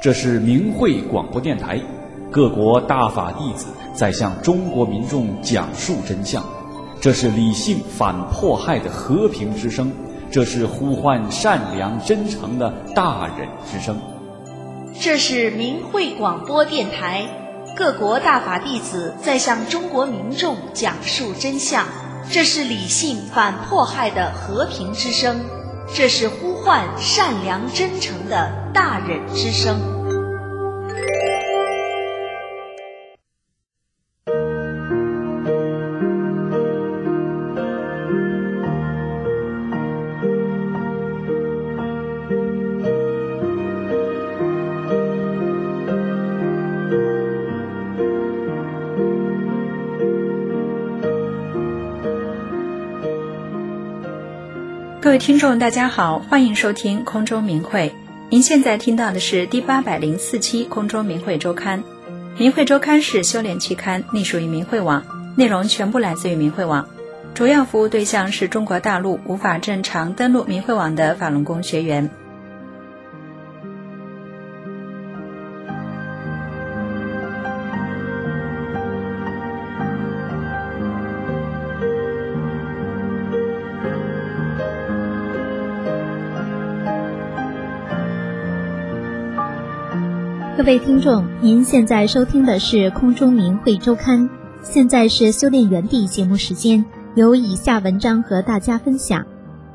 这是明慧广播电台，各国大法弟子在向中国民众讲述真相。这是理性反迫害的和平之声，这是呼唤善良真诚的大忍之声。 这是明慧广播电台，各国大法弟子在向中国民众讲述真相。这是理性反迫害的和平之声，这是呼唤善良真诚的大忍之声。 各位听众大家好，欢迎收听空中明慧。您现在听到的是第804期空中明慧周刊。明慧周刊是修炼期刊，隶属于明慧网，内容全部来自于明慧网，主要服务对象是中国大陆无法正常登录明慧网的法轮功学员。 各位听众，您现在收听的是空中明慧周刊，现在是修炼原地节目时间，由以下文章和大家分享。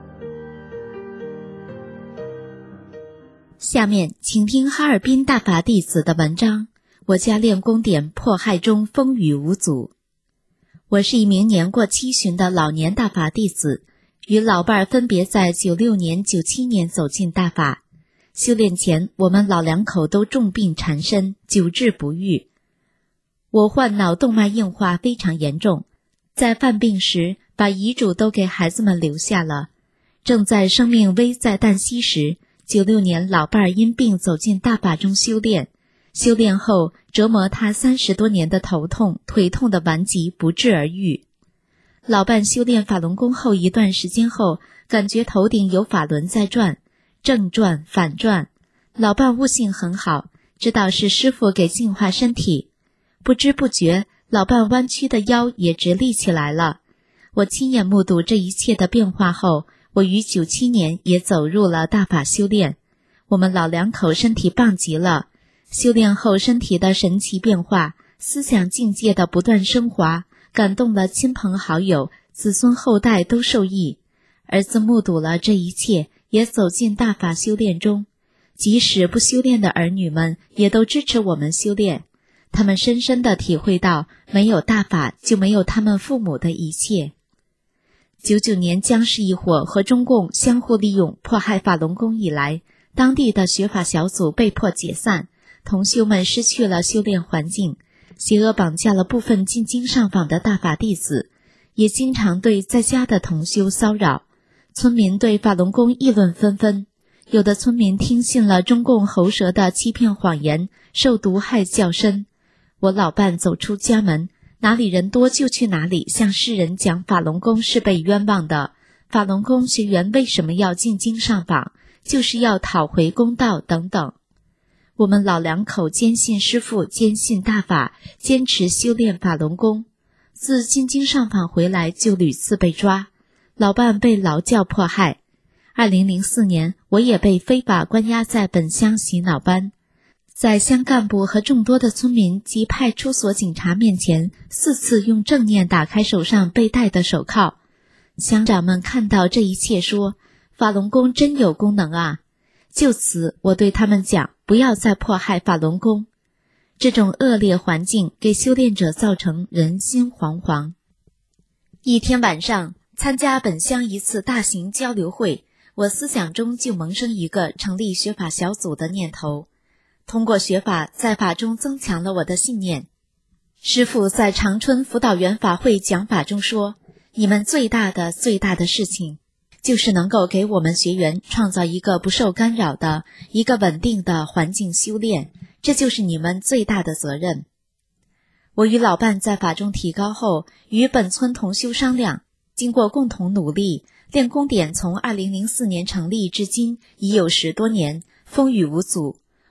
下面请听哈尔滨大法弟子的文章，我家练功点迫害中风雨无阻。我是一名年过70旬的老年大法弟子，与老伴儿分别在96年、97年走进大法。修炼前，我们老两口都重病缠身，久治不愈。我患脑动脉硬化非常严重，在犯病时把遗嘱都给孩子们留下了。正在生命危在旦夕时，96年老伴儿因病走进大法中修炼。修炼后，折磨他30多年的头痛、腿痛的顽疾不治而愈。老伴修炼法轮功后一段时间后，感觉头顶有法轮在转，正转反转，老伴悟性很好，知道是师父给净化身体。不知不觉，老伴弯曲的腰也直立起来了。我亲眼目睹这一切的变化后，我于97年也走入了大法修炼。我们老两口身体棒极了，修炼后身体的神奇变化，思想境界的不断升华，感动了亲朋好友，子孙后代都受益。儿子目睹了这一切，也走进大法修炼中，即使不修炼的儿女们也都支持我们修炼。他们深深地体会到，没有大法就没有他们父母的一切。99年僵尸一伙和中共相互利用迫害法轮功以来，当地的学法小组被迫解散，同修们失去了修炼环境，邪恶绑架了部分进京上访的大法弟子，也经常对在家的同修骚扰。村民对法轮功议论纷纷，有的村民听信了中共喉舌的欺骗谎言，受毒害较深。我老伴走出家门，哪里人多就去哪里，向世人讲法轮功是被冤枉的，法轮功学员为什么要进京上访，就是要讨回公道等等。我们老两口坚信师父，坚信大法，坚持修炼法轮功。自进京上访回来就屡次被抓，老伴被劳教迫害。2004年，我也被非法关押在本乡洗脑班，在乡干部和众多的村民及派出所警察面前4次用正念打开手上被戴的手铐。乡长们看到这一切说，法轮功真有功能啊。就此，我对他们讲，不要再迫害法轮功。这种恶劣环境给修炼者造成人心惶惶。一天晚上，参加本乡一次大型交流会，我思想中就萌生一个成立学法小组的念头。通过学法，在法中增强了我的信念。师父在长春辅导员法会讲法中说，你们最大的事情，就是能够给我们学员创造一个不受干扰的、一个稳定的环境修炼，这就是你们最大的责任。我与老伴在法中提高后，与本村同修商量，经过共同努力，练功点从2004年成立至今已有10多年，风雨无阻。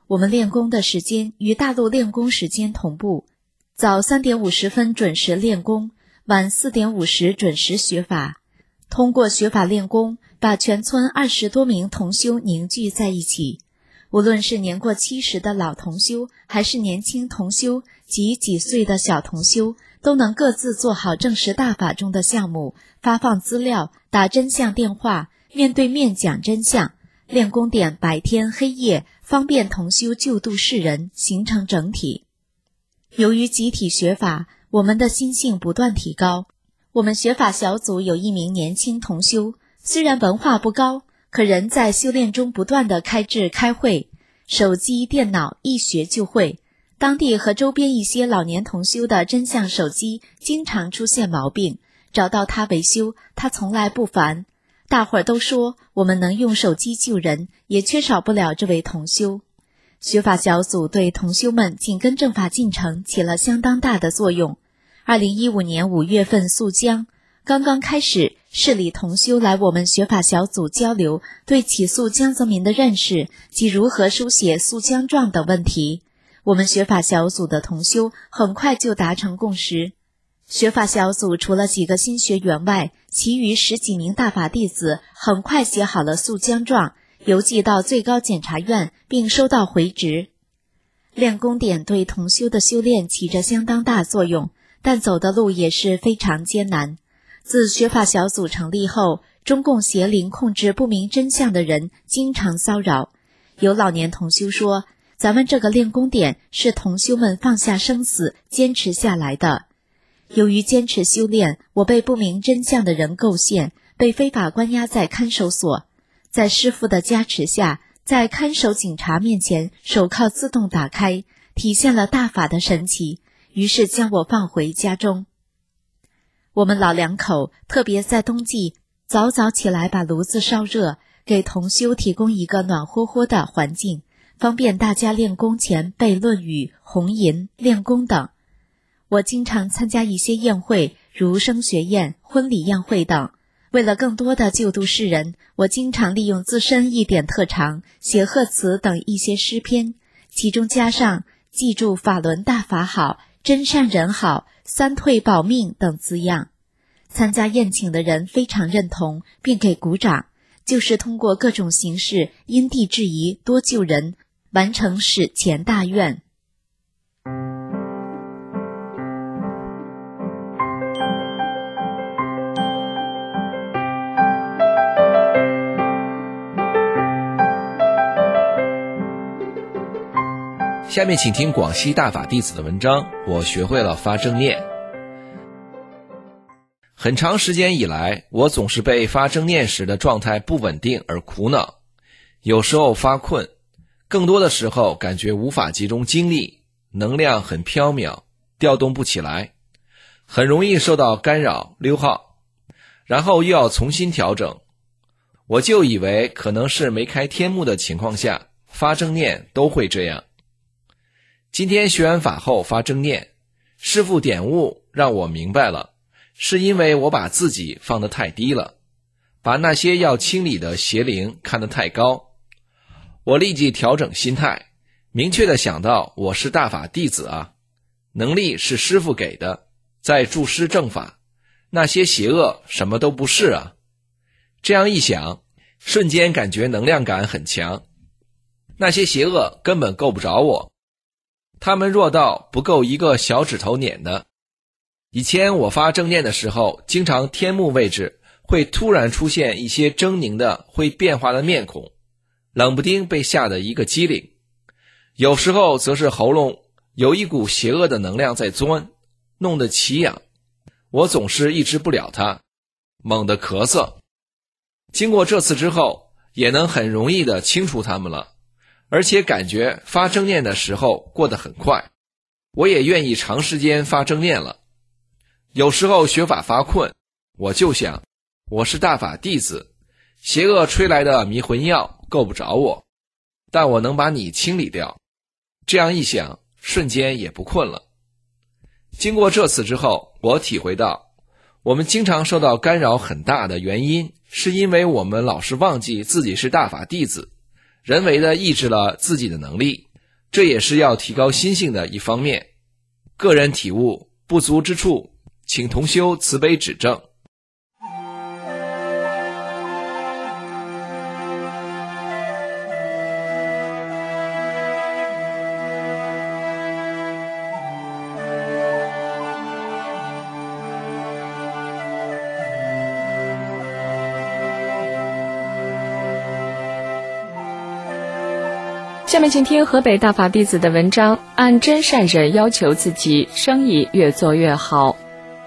我们练功的时间与大陆练功时间同步，早3点50分准时练功，晚4点50准时学法。通过学法练功，把全村20多名同修凝聚在一起。无论是年过70的老同修，还是年轻同修及几岁的小同修，都能各自做好正实大法中的项目，发放资料，打真相电话，面对面讲真相。练功点白天黑夜，方便同修救度世人，形成整体。由于集体学法，我们的心性不断提高。我们学法小组有一名年轻同修，虽然文化不高，可人在修炼中不断地开智开会，手机电脑一学就会。当地和周边一些老年同修的真相手机经常出现毛病，找到他维修，他从来不烦。大伙儿都说我们能用手机救人，也缺少不了这位同修。学法小组对同修们紧跟正法进程起了相当大的作用。2015年5月份肃江刚刚开始，市里同修来我们学法小组交流对起诉江泽民的认识及如何书写诉江状等问题。我们学法小组的同修很快就达成共识。学法小组除了几个新学员外，其余10几名大法弟子很快写好了诉江状，邮寄到最高检察院，并收到回执。练功点对同修的修炼起着相当大作用，但走的路也是非常艰难。自学法小组成立后，中共邪灵控制不明真相的人经常骚扰。有老年同修说，咱们这个练功点是同修们放下生死坚持下来的。由于坚持修炼，我被不明真相的人构陷，被非法关押在看守所。在师父的加持下，在看守警察面前手铐自动打开，体现了大法的神奇，于是将我放回家中。我们老两口特别在冬季早早起来把炉子烧热，给同修提供一个暖和和的环境，方便大家练功前背论语、红吟、练功等。我经常参加一些宴会，如升学宴、婚礼宴会等。为了更多的救度世人，我经常利用自身一点特长，写贺词等一些诗篇，其中加上记住法轮大法好、真善人好、三退保命等字样。参加宴请的人非常认同，并给鼓掌，就是通过各种形式因地制宜多救人，完成史前大愿。 下面请听广西大法弟子的文章，我学会了发正念。很长时间以来，我总是被发正念时的状态不稳定而苦恼，有时候发困，更多的时候感觉无法集中精力，能量很飘渺，调动不起来，很容易受到干扰溜号，然后又要重新调整。我就以为可能是没开天目的情况下发正念都会这样。今天学完法后发正念，师父点悟让我明白了，是因为我把自己放得太低了，把那些要清理的邪灵看得太高。我立即调整心态，明确地想到我是大法弟子啊，能力是师父给的，在助师正法，那些邪恶什么都不是啊。这样一想，瞬间感觉能量感很强，那些邪恶根本够不着我，他们弱到不够一个小指头捻的。以前我发正念的时候，经常天目位置会突然出现一些狰狞的会变化的面孔，冷不丁被吓得一个机灵。有时候则是喉咙有一股邪恶的能量在钻，弄得奇痒，我总是抑制不了它，猛地咳嗽。经过这次之后，也能很容易地清除它们了，而且感觉发正念的时候过得很快，我也愿意长时间发正念了。有时候学法发困，我就想，我是大法弟子，邪恶吹来的迷魂药够不着我，但我能把你清理掉。这样一想，瞬间也不困了。经过这次之后，我体会到，我们经常受到干扰很大的原因，是因为我们老是忘记自己是大法弟子，人为的抑制了自己的能力， 这也是要提高心性的一方面。个人体悟不足之处，请同修慈悲指正。 下面请听河北大法弟子的文章，按真善忍要求自己，生意越做越好。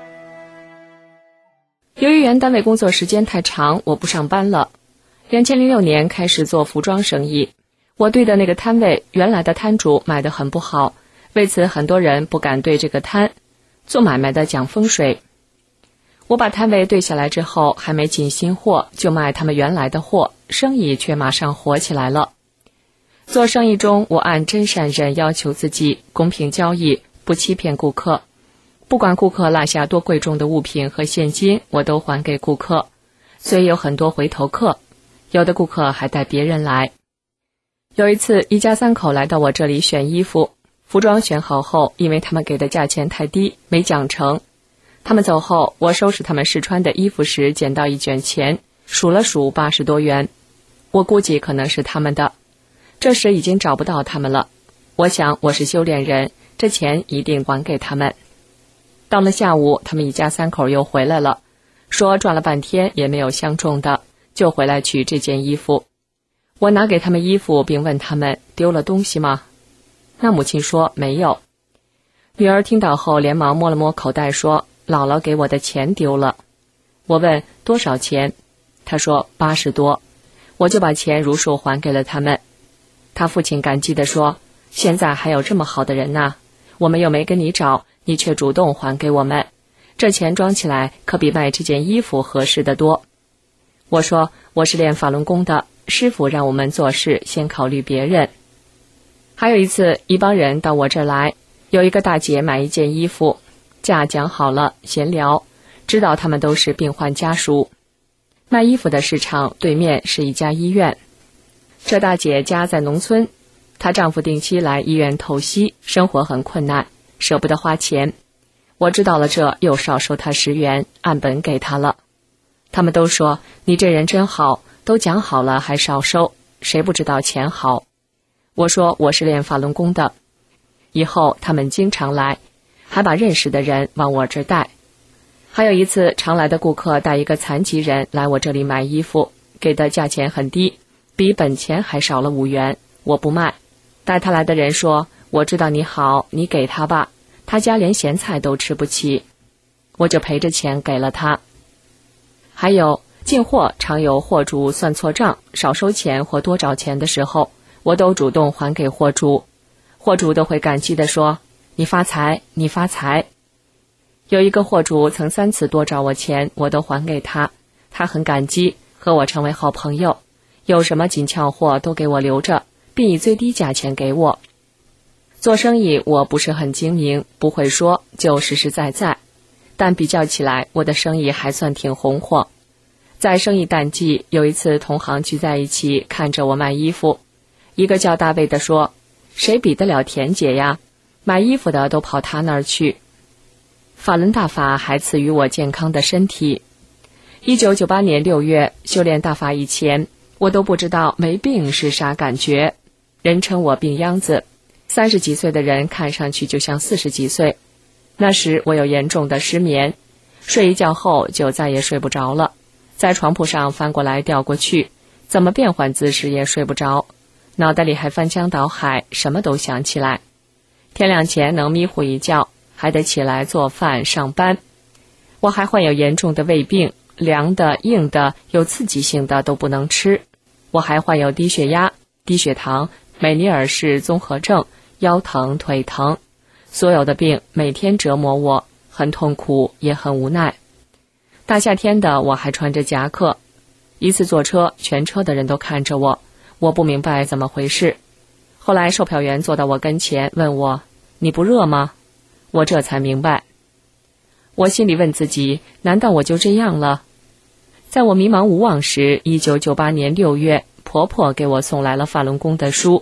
由于原单位工作时间太长，我不上班了。2006年开始做服装生意，我对的那个摊位原来的摊主卖得很不好，为此很多人不敢对这个摊。做买卖的讲风水。我把摊位对下来之后，还没进新货，就卖他们原来的货，生意却马上火起来了。做生意中，我按真善忍要求自己，公平交易，不欺骗顾客。不管顾客落下多贵重的物品和现金，我都还给顾客。虽有很多回头客，有的顾客还带别人来。有一次，一家3口来到我这里选衣服，服装选好后，因为他们给的价钱太低，没讲成。他们走后，我收拾他们试穿的衣服时，捡到一卷钱，数了数80多元，我估计可能是他们的。这时已经找不到他们了，我想我是修炼人，这钱一定还给他们。到了下午，他们一家3口又回来了，说转了半天也没有相中的，就回来取这件衣服。我拿给他们衣服，并问他们丢了东西吗？那母亲说没有。女儿听到后连忙摸了摸口袋，说姥姥给我的钱丢了。我问多少钱，她说80多，我就把钱如数还给了他们。他父亲感激地说，现在还有这么好的人呐，我们又没跟你找，你却主动还给我们，这钱装起来可比卖这件衣服合适得多。我说我是练法轮功的，师父让我们做事先考虑别人。还有一次，一帮人到我这儿来，有一个大姐买一件衣服，价讲好了，闲聊，知道他们都是病患家属。卖衣服的市场对面是一家医院，这大姐家在农村，她丈夫定期来医院透析，生活很困难，舍不得花钱。我知道了这，又少收她10元，按本给她了。他们都说你这人真好，都讲好了还少收，谁不知道钱好？我说我是练法轮功的。以后他们经常来，还把认识的人往我这儿带。还有一次，常来的顾客带一个残疾人来我这里买衣服，给的价钱很低，比本钱还少了5元，我不卖。带他来的人说，我知道你好，你给他吧，他家连咸菜都吃不起，我就赔着钱给了他。还有进货常有货主算错账，少收钱或多找钱的时候，我都主动还给货主，货主都会感激地说，你发财，你发财。有一个货主曾3次多找我钱，我都还给他，他很感激，和我成为好朋友，有什么紧俏货都给我留着，并以最低价钱给我。做生意我不是很精明，不会说，就实实在在，但比较起来，我的生意还算挺红火。在生意淡季，有一次同行聚在一起，看着我卖衣服，一个叫大卫的说，谁比得了田姐呀？买衣服的都跑他那儿去。法轮大法还赐予我健康的身体。1998年6月，修炼大法以前，我都不知道没病是啥感觉，人称我病秧子。30几岁的人看上去就像40几岁。那时我有严重的失眠，睡一觉后就再也睡不着了，在床铺上翻过来调过去，怎么变换姿势也睡不着，脑袋里还翻江倒海，什么都想起来。天亮前能迷糊一觉，还得起来做饭上班。我还患有严重的胃病，凉的硬的有刺激性的都不能吃。我还患有低血压、低血糖、美尼尔氏综合症，腰疼腿疼，所有的病每天折磨我，很痛苦也很无奈。大夏天的我还穿着夹克，一次坐车，全车的人都看着我，我不明白怎么回事。后来售票员坐到我跟前问我，你不热吗？我这才明白。我心里问自己，难道我就这样了？在我迷茫无望时，1998年6月，婆婆给我送来了法轮功的书，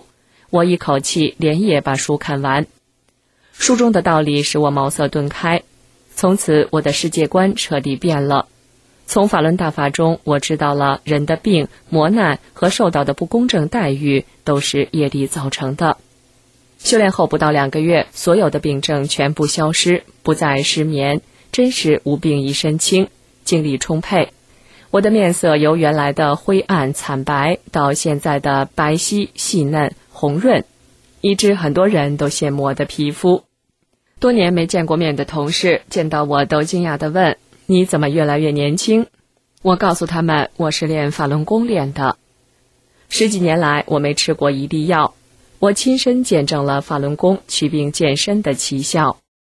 我一口气连夜把书看完。书中的道理使我茅塞顿开，从此我的世界观彻底变了。从法轮大法中，我知道了人的病、磨难和受到的不公正待遇都是业力造成的。修炼后不到2个月，所有的病症全部消失，不再失眠，真是无病一身轻，精力充沛。我的面色由原来的灰暗惨白到现在的白皙细嫩红润，以致很多人都羡慕我的皮肤。多年没见过面的同事见到我都惊讶地问：你怎么越来越年轻？我告诉他们，我是练法轮功练的。10几年来，我没吃过一粒药，我亲身见证了法轮功祛病健身的奇效。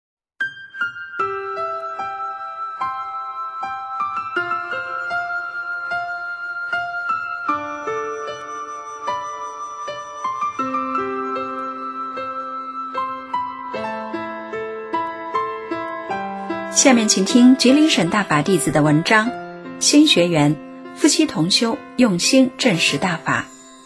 下面请听吉林省大法弟子的文章：新学员夫妻同修，用心证实大法。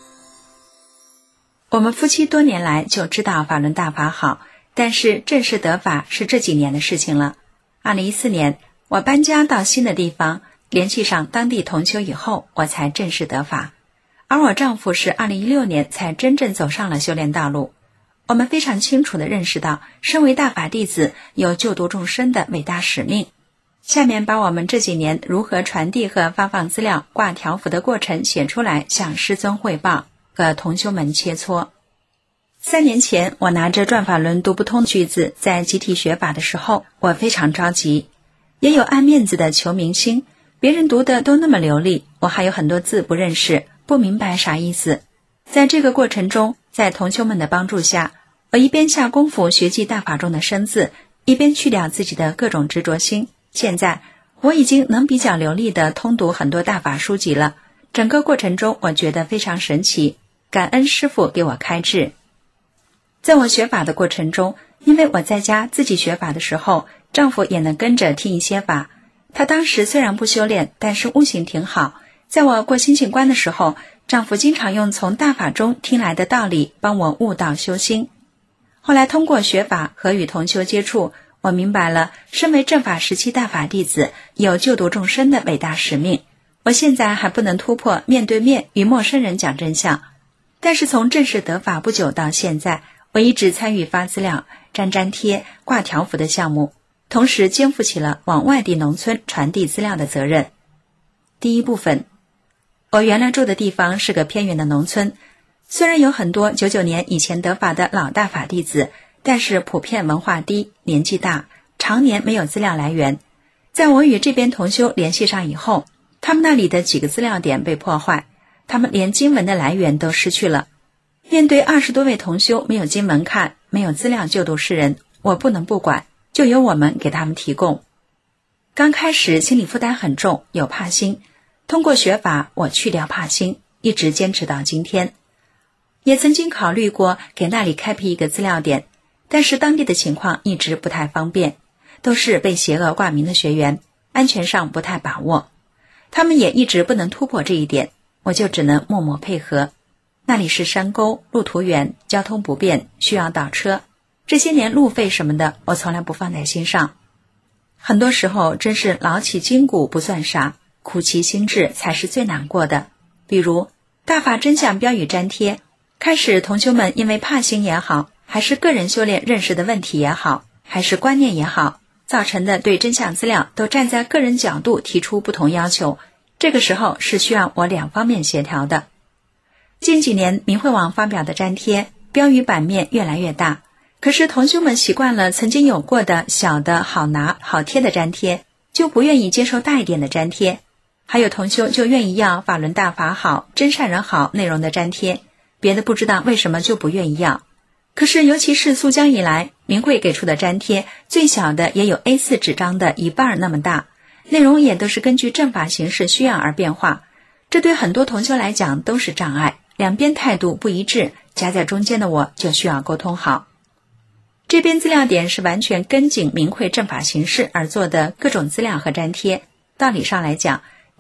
我们夫妻多年来就知道法轮大法好，但是正式得法是这几年的事情了。2014年，我搬家到新的地方，联系上当地同修以后，我才正式得法。而我丈夫是2016年才真正走上了修炼道路。我们非常清楚地认识到，身为大法弟子有救度众生的伟大使命。下面把我们这几年如何传递和发放资料、挂条幅的过程写出来，向师尊汇报，和同修们切磋。3年前，我拿着转法轮读不通句子在集体学法的时候，我非常着急，也有爱面子的求明星，别人读的都那么流利，我还有很多字不认识，不明白啥意思。在这个过程中，在同修们的帮助下，我一边下功夫学记大法中的生字，一边去掉自己的各种执着心。现在我已经能比较流利地通读很多大法书籍了，整个过程中我觉得非常神奇，感恩师父给我开智。在我学法的过程中，因为我在家自己学法的时候，丈夫也能跟着听一些法。他当时虽然不修炼，但是悟性挺好。在我过心性关的时候，丈夫经常用从大法中听来的道理帮我悟道修心。后来通过学法和与同修接触，我明白了身为正法时期大法弟子有救度众生的伟大使命。我现在还不能突破面对面与陌生人讲真相，但是从正式得法不久到现在，我一直参与发资料、粘贴、挂条幅的项目，同时肩负起了往外地农村传递资料的责任。第一部分，我原来住的地方是个偏远的农村，虽然有很多99年以前得法的老大法弟子，但是普遍文化低，年纪大，常年没有资料来源。在我与这边同修联系上以后，他们那里的几个资料点被破坏，他们连经文的来源都失去了。面对20多位同修没有经文看，没有资料救度世人，我不能不管，就由我们给他们提供。刚开始心理负担很重，有怕心，通过学法我去掉怕心，一直坚持到今天。也曾经考虑过给那里开辟一个资料点，但是当地的情况一直不太方便，都是被邪恶挂名的学员，安全上不太把握，他们也一直不能突破这一点，我就只能默默配合。那里是山沟，路途远，交通不便，需要倒车，这些年路费什么的我从来不放在心上。很多时候真是劳其筋骨不算啥，苦其心志才是最难过的。比如大法真相标语粘贴，开始同修们因为怕心也好，还是个人修炼认识的问题也好，还是观念也好，造成的对真相资料都站在个人角度提出不同要求，这个时候是需要我2方面协调的。近几年明慧网发表的粘贴标语版面越来越大，可是同修们习惯了曾经有过的小的好拿好贴的粘贴，就不愿意接受大一点的粘贴。还有同修就愿意要法轮大法好、真善人好内容的粘贴，别的不知道为什么就不愿意要。可是尤其是溯江以来，明慧给出的粘贴最小的也有 A4 纸张的1半那么大，内容也都是根据正法形式需要而变化，这对很多同修来讲都是障碍，两边态度不一致，夹在中间的我就需要沟通好。这边资料点是完全跟紧明慧正法形式而做的各种资料和粘贴，道理上来讲，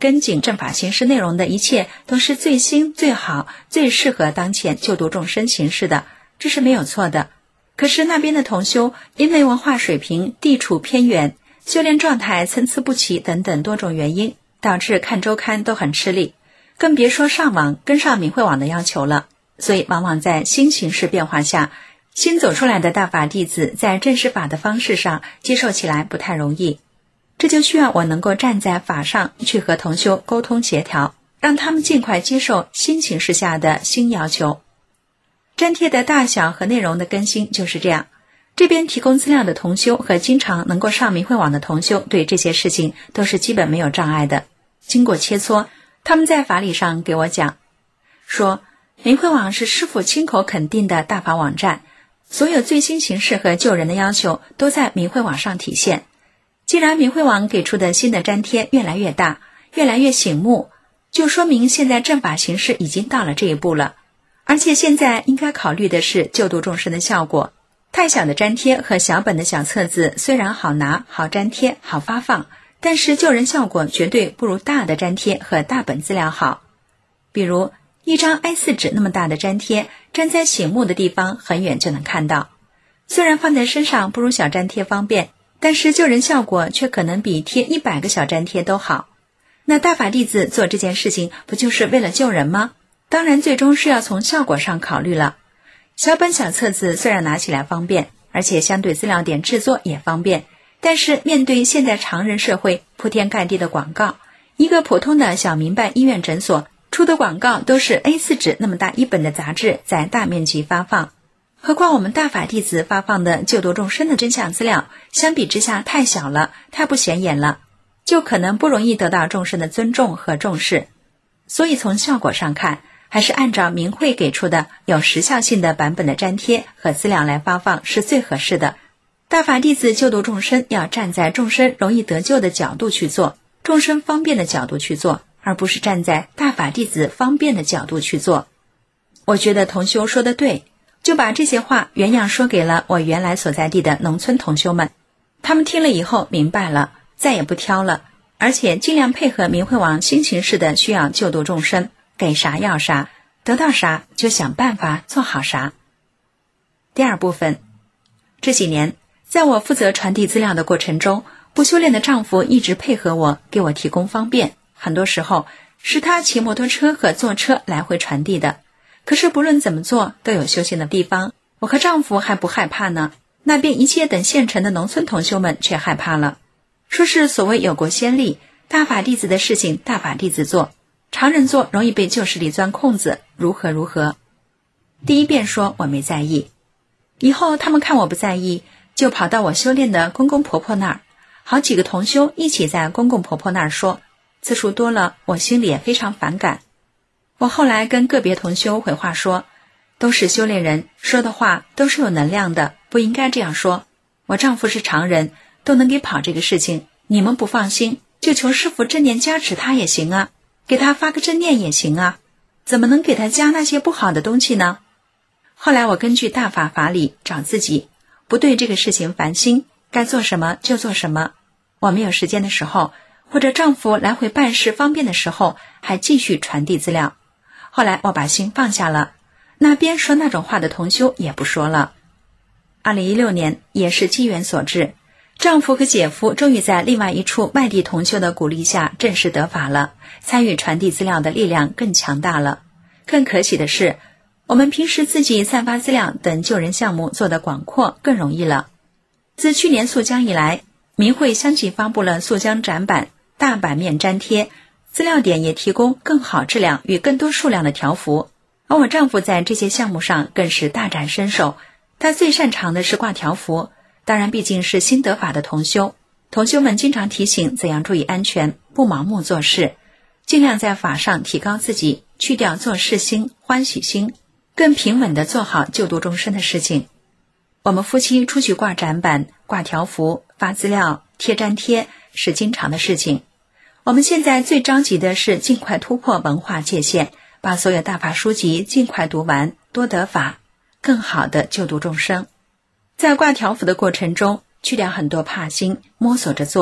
跟紧正法行事内容的一切都是最新、最好、最适合当前救度众生行事的，这是没有错的。可是那边的同修因为文化水平、地处偏远、修炼状态参差不齐等等多种原因，导致看周刊都很吃力，更别说上网跟上明慧网的要求了。所以往往在新形势变化下，新走出来的大法弟子在正视法的方式上接受起来不太容易，这就需要我能够站在法上去和同修沟通协调，让他们尽快接受新形势下的新要求。粘贴的大小和内容的更新就是这样，这边提供资料的同修和经常能够上明慧网的同修对这些事情都是基本没有障碍的。经过切磋，他们在法理上给我讲说，明慧网是师父亲口肯定的大法网站，所有最新形势和救人的要求都在明慧网上体现。既然明慧网给出的新的粘贴越来越大，越来越醒目，就说明现在正法形势已经到了这一步了。而且现在应该考虑的是救度众生的效果。太小的粘贴和小本的小册子虽然好拿、好粘贴、好发放，但是救人效果绝对不如大的粘贴和大本资料好。比如一张 A4 纸那么大的粘贴，粘在醒目的地方很远就能看到，虽然放在身上不如小粘贴方便，但是救人效果却可能比贴100个小粘贴都好。那大法弟子做这件事情不就是为了救人吗？当然最终是要从效果上考虑了。小本小册子虽然拿起来方便，而且相对资料点制作也方便，但是面对现在常人社会铺天盖地的广告，一个普通的小民办医院诊所出的广告都是 A4 纸那么大一本的杂志在大面积发放，何况我们大法弟子发放的救度众生的真相资料相比之下太小了，太不显眼了，就可能不容易得到众生的尊重和重视。所以从效果上看，还是按照明慧给出的有时效性的版本的粘贴和资料来发放是最合适的。大法弟子救度众生要站在众生容易得救的角度去做，众生方便的角度去做，而不是站在大法弟子方便的角度去做。我觉得同修说的对，就把这些话原样说给了我原来所在地的农村同修们。他们听了以后明白了，再也不挑了，而且尽量配合明慧网新形势的需要救度众生，给啥要啥，得到啥就想办法做好啥。第二部分，这几年在我负责传递资料的过程中，不修炼的丈夫一直配合我，给我提供方便，很多时候是他骑摩托车和坐车来回传递的。可是不论怎么做都有修行的地方，我和丈夫还不害怕呢，那边一切等现成的农村同修们却害怕了，说是所谓有过先例，大法弟子的事情大法弟子做，常人做容易被旧势力钻空子，如何如何。第一遍说我没在意，以后他们看我不在意，就跑到我修炼的公公婆婆那儿，好几个同修一起在公公婆婆那儿说，次数多了我心里也非常反感。我后来跟个别同修回话说，都是修炼人，说的话都是有能量的，不应该这样说。我丈夫是常人，都能给跑这个事情，你们不放心，就求师父正念加持他也行啊，给他发个正念也行啊，怎么能给他加那些不好的东西呢？后来我根据大法法理找自己，不对这个事情烦心，该做什么就做什么。我没有时间的时候，或者丈夫来回办事方便的时候，还继续传递资料。后来我把心放下了，那边说那种话的同修也不说了。2016年也是机缘所致，丈夫和姐夫终于在另外一处外地同修的鼓励下正式得法了，参与传递资料的力量更强大了。更可喜的是，我们平时自己散发资料等救人项目做得广阔更容易了。自去年溯江以来，明慧相继发布了溯江展板、大版面粘贴，资料点也提供更好质量与更多数量的条幅，而我丈夫在这些项目上更是大展身手。他最擅长的是挂条幅，当然毕竟是新得法的同修，同修们经常提醒怎样注意安全，不盲目做事，尽量在法上提高自己，去掉做事心、欢喜心，更平稳地做好救度众生的事情。我们夫妻出去挂展板、挂条幅、发资料、贴粘贴是经常的事情。我们现在最着急的是尽快突破文化界限，把所有大法书籍尽快读完，多得法，更好地救度众生。在挂条幅的过程中，去掉很多怕心，摸索着做，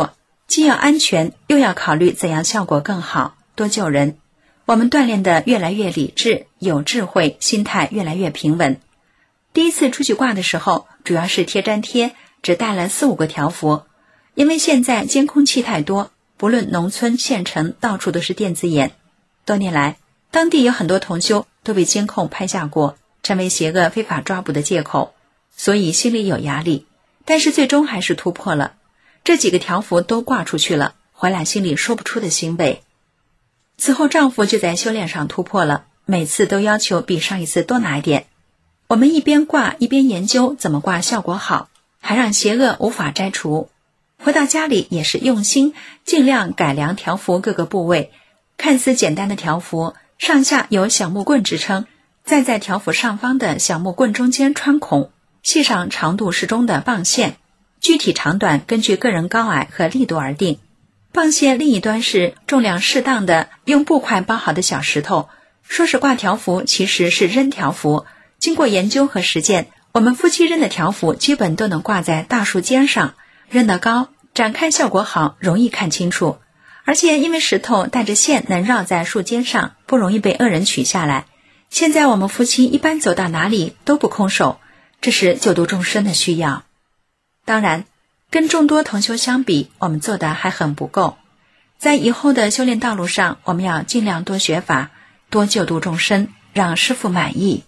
既要安全，又要考虑怎样效果更好，多救人。我们锻炼得越来越理智，有智慧，心态越来越平稳。第一次出去挂的时候，主要是贴粘贴，只带了4-5个条幅。因为现在监控器太多，不论农村县城，到处都是电子眼。多年来，当地有很多同修都被监控拍下过，成为邪恶非法抓捕的借口，所以心里有压力。但是最终还是突破了，这几个条幅都挂出去了，回来心里说不出的欣慰。此后丈夫就在修炼上突破了，每次都要求比上一次多拿一点。我们一边挂一边研究怎么挂效果好，还让邪恶无法摘除。回到家里也是用心，尽量改良条幅各个部位。看似简单的条幅，上下有小木棍支撑，再在条幅上方的小木棍中间穿孔，系上长度适中的棒线，具体长短根据个人高矮和力度而定。棒线另一端是重量适当的用布块包好的小石头。说是挂条幅，其实是扔条幅。经过研究和实践，我们夫妻扔的条幅基本都能挂在大树尖上，扔得高，展开效果好，容易看清楚。而且因为石头带着线能绕在树尖上，不容易被恶人取下来。现在我们夫妻一般走到哪里都不空手，这是救度众生的需要。当然，跟众多同修相比，我们做的还很不够。在以后的修炼道路上，我们要尽量多学法，多救度众生，让师父满意。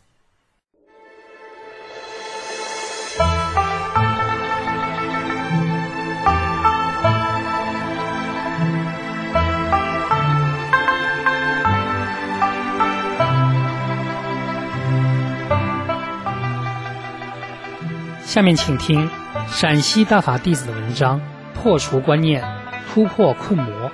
下面请听陕西大法弟子的文章，破除观念，突破困魔。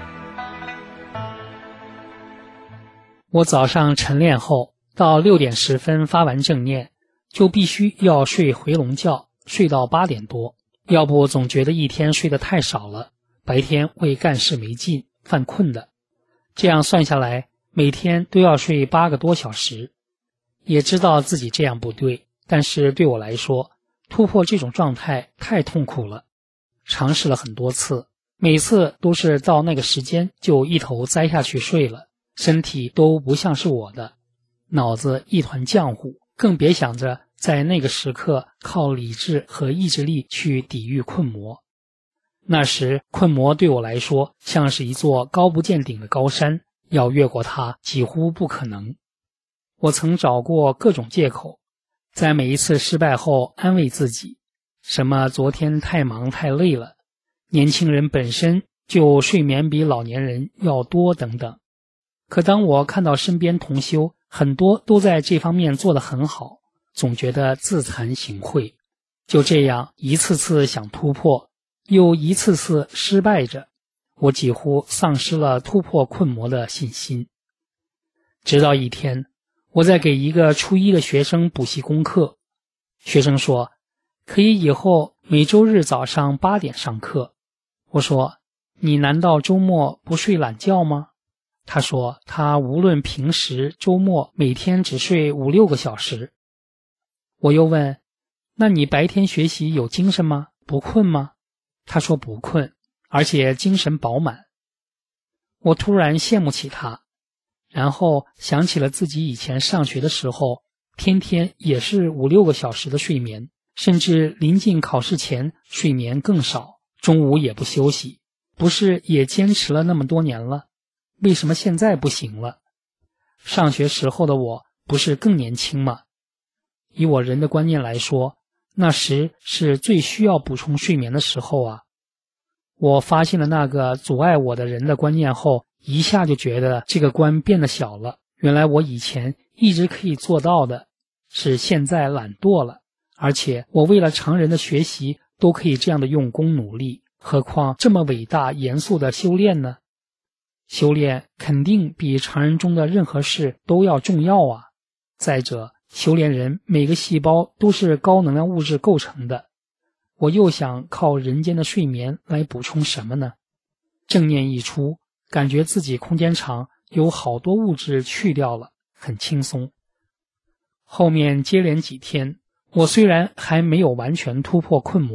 我早上晨练后，到6点10分发完正念，就必须要睡回笼觉，睡到8点多，要不总觉得一天睡得太少了，白天会干事没劲，犯困的。这样算下来，每天都要睡8个多小时。也知道自己这样不对，但是对我来说，突破这种状态太痛苦了。尝试了很多次，每次都是到那个时间就一头栽下去睡了，身体都不像是我的，脑子一团浆糊，更别想着在那个时刻靠理智和意志力去抵御困魔。那时困魔对我来说像是一座高不见顶的高山，要越过它几乎不可能。我曾找过各种借口，在每一次失败后安慰自己，什么昨天太忙太累了，年轻人本身就睡眠比老年人要多等等。可当我看到身边同修很多都在这方面做得很好，总觉得自惭形秽。就这样一次次想突破，又一次次失败着，我几乎丧失了突破困魔的信心。直到一天，我在给一个初一的学生补习功课，学生说可以以后每周日早上8点上课。我说你难道周末不睡懒觉吗？他说他无论平时周末每天只睡5-6个小时。我又问那你白天学习有精神吗？不困吗？他说不困，而且精神饱满。我突然羡慕起他，然后想起了自己以前上学的时候，天天也是5-6个小时的睡眠，甚至临近考试前睡眠更少，中午也不休息，不是也坚持了那么多年了？为什么现在不行了？上学时候的我不是更年轻吗？以我人的观念来说，那时是最需要补充睡眠的时候啊。我发现了那个阻碍我的人的观念后，一下就觉得这个关变得小了。原来我以前一直可以做到的，是现在懒惰了。而且我为了常人的学习都可以这样的用功努力，何况这么伟大严肃的修炼呢？修炼肯定比常人中的任何事都要重要啊。再者，修炼人每个细胞都是高能量物质构成的，我又想靠人间的睡眠来补充什么呢？正念一出，感觉自己空间场有好多物质去掉了，很轻松。后面接连几天，我虽然还没有完全突破困魔，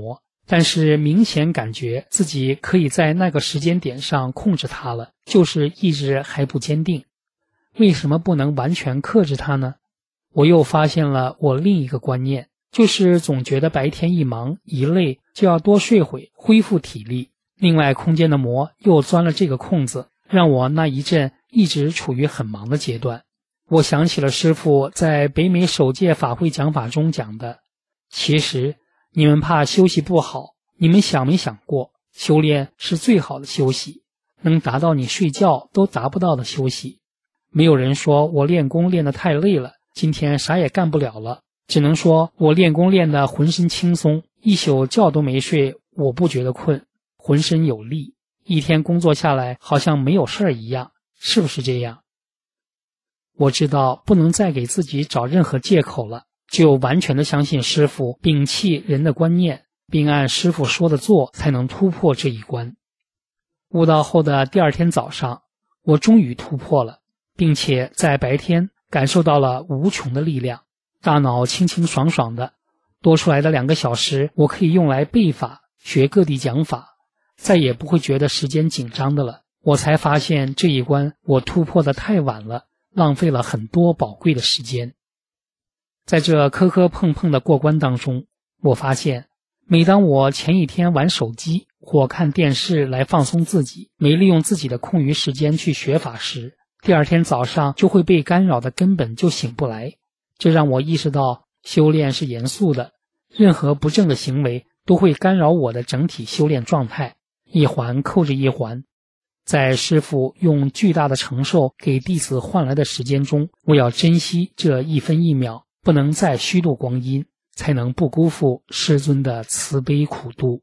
但是明显感觉自己可以在那个时间点上控制它了，就是意志还不坚定。为什么不能完全克制它呢？我又发现了我另一个观念，就是总觉得白天一忙一累就要多睡会，恢复体力。另外空间的魔又钻了这个空子，让我那一阵一直处于很忙的阶段。我想起了师父在北美首届法会讲法中讲的，其实你们怕休息不好，你们想没想过，修炼是最好的休息，能达到你睡觉都达不到的休息。没有人说我练功练得太累了，今天啥也干不了了，只能说我练功练得浑身轻松，一宿觉都没睡，我不觉得困，浑身有力，一天工作下来好像没有事儿一样，是不是这样？我知道不能再给自己找任何借口了，只有完全的相信师父，摒弃人的观念，并按师父说的做，才能突破这一关。悟道后的第二天早上，我终于突破了，并且在白天感受到了无穷的力量，大脑清清爽爽的，多出来的2个小时我可以用来背法，学各地讲法，再也不会觉得时间紧张的了。我才发现这一关我突破的太晚了，浪费了很多宝贵的时间。在这磕磕碰碰的过关当中，我发现每当我前一天玩手机或看电视来放松自己，没利用自己的空余时间去学法时，第二天早上就会被干扰的根本就醒不来。这让我意识到修炼是严肃的，任何不正的行为都会干扰我的整体修炼状态，一环扣着一环。在师父用巨大的承受给弟子换来的时间中，我要珍惜这一分一秒，不能再虚度光阴，才能不辜负师尊的慈悲苦度。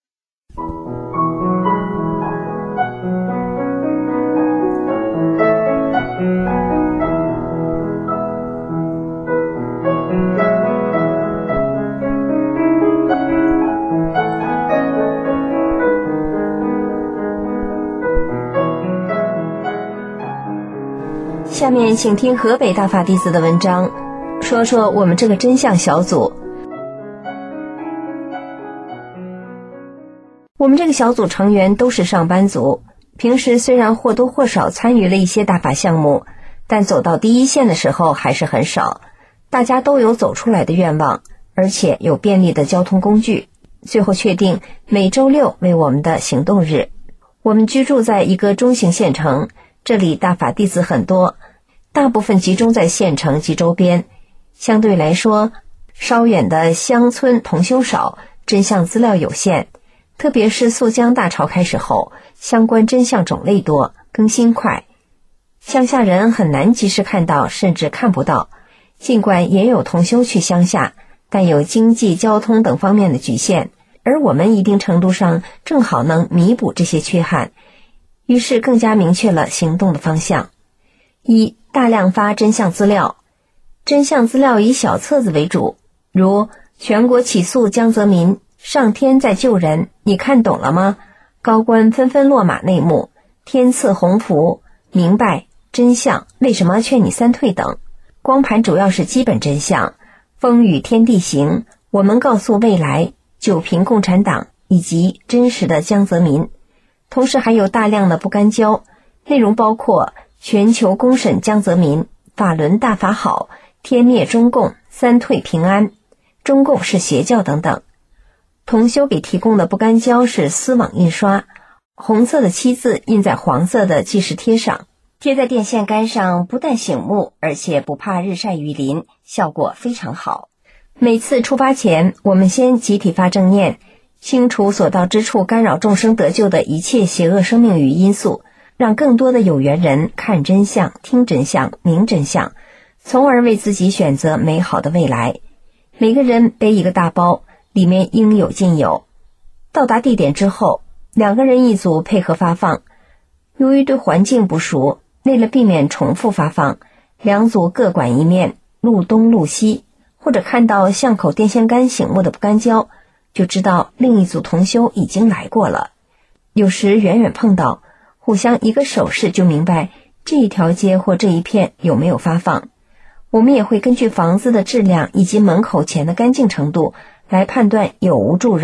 下面请听河北大法弟子的文章，说说我们这个真相小组。我们这个小组成员都是上班族，平时虽然或多或少参与了一些大法项目，但走到第一线的时候还是很少。大家都有走出来的愿望，而且有便利的交通工具，最后确定每周6为我们的行动日。我们居住在一个中型县城，这里大法弟子很多，大部分集中在县城及周边，相对来说稍远的乡村同修少，真相资料有限。特别是肃江大潮开始后，相关真相种类多，更新快，乡下人很难及时看到，甚至看不到。尽管也有同修去乡下，但有经济、交通等方面的局限，而我们一定程度上正好能弥补这些缺憾，于是更加明确了行动的方向。一、大量发真相资料。真相资料以小册子为主，如全国起诉江泽民，上天在救人，你看懂了吗？高官纷纷落马内幕，天赐鸿福，明白真相，为什么劝你3退等。光盘主要是基本真相，风雨天地行，我们告诉未来，九评共产党以及真实的江泽民。同时还有大量的不干胶，内容包括全球公审江泽民，法轮大法好，天灭中共，3退平安，中共是邪教等等。同修给提供的不干胶是丝网印刷，红色的7字印在黄色的记事贴上，贴在电线杆上，不但醒目，而且不怕日晒雨淋，效果非常好。每次出发前，我们先集体发正念，清除所到之处干扰众生得救的一切邪恶生命与因素，让更多的有缘人看真相、听真相、明真相，从而为自己选择美好的未来。每个人背一个大包，里面应有尽有。到达地点之后，2个人一组配合发放。由于对环境不熟，为了避免重复发放，2组各管一面，路东路西，或者看到巷口电线杆醒目的不干胶，就知道另一组同修已经来过了。有时远远碰到，互相一个手势就明白这一条街或这一片有没有发放。我们也会根据房子的质量以及门口前的干净程度来判断有无住人，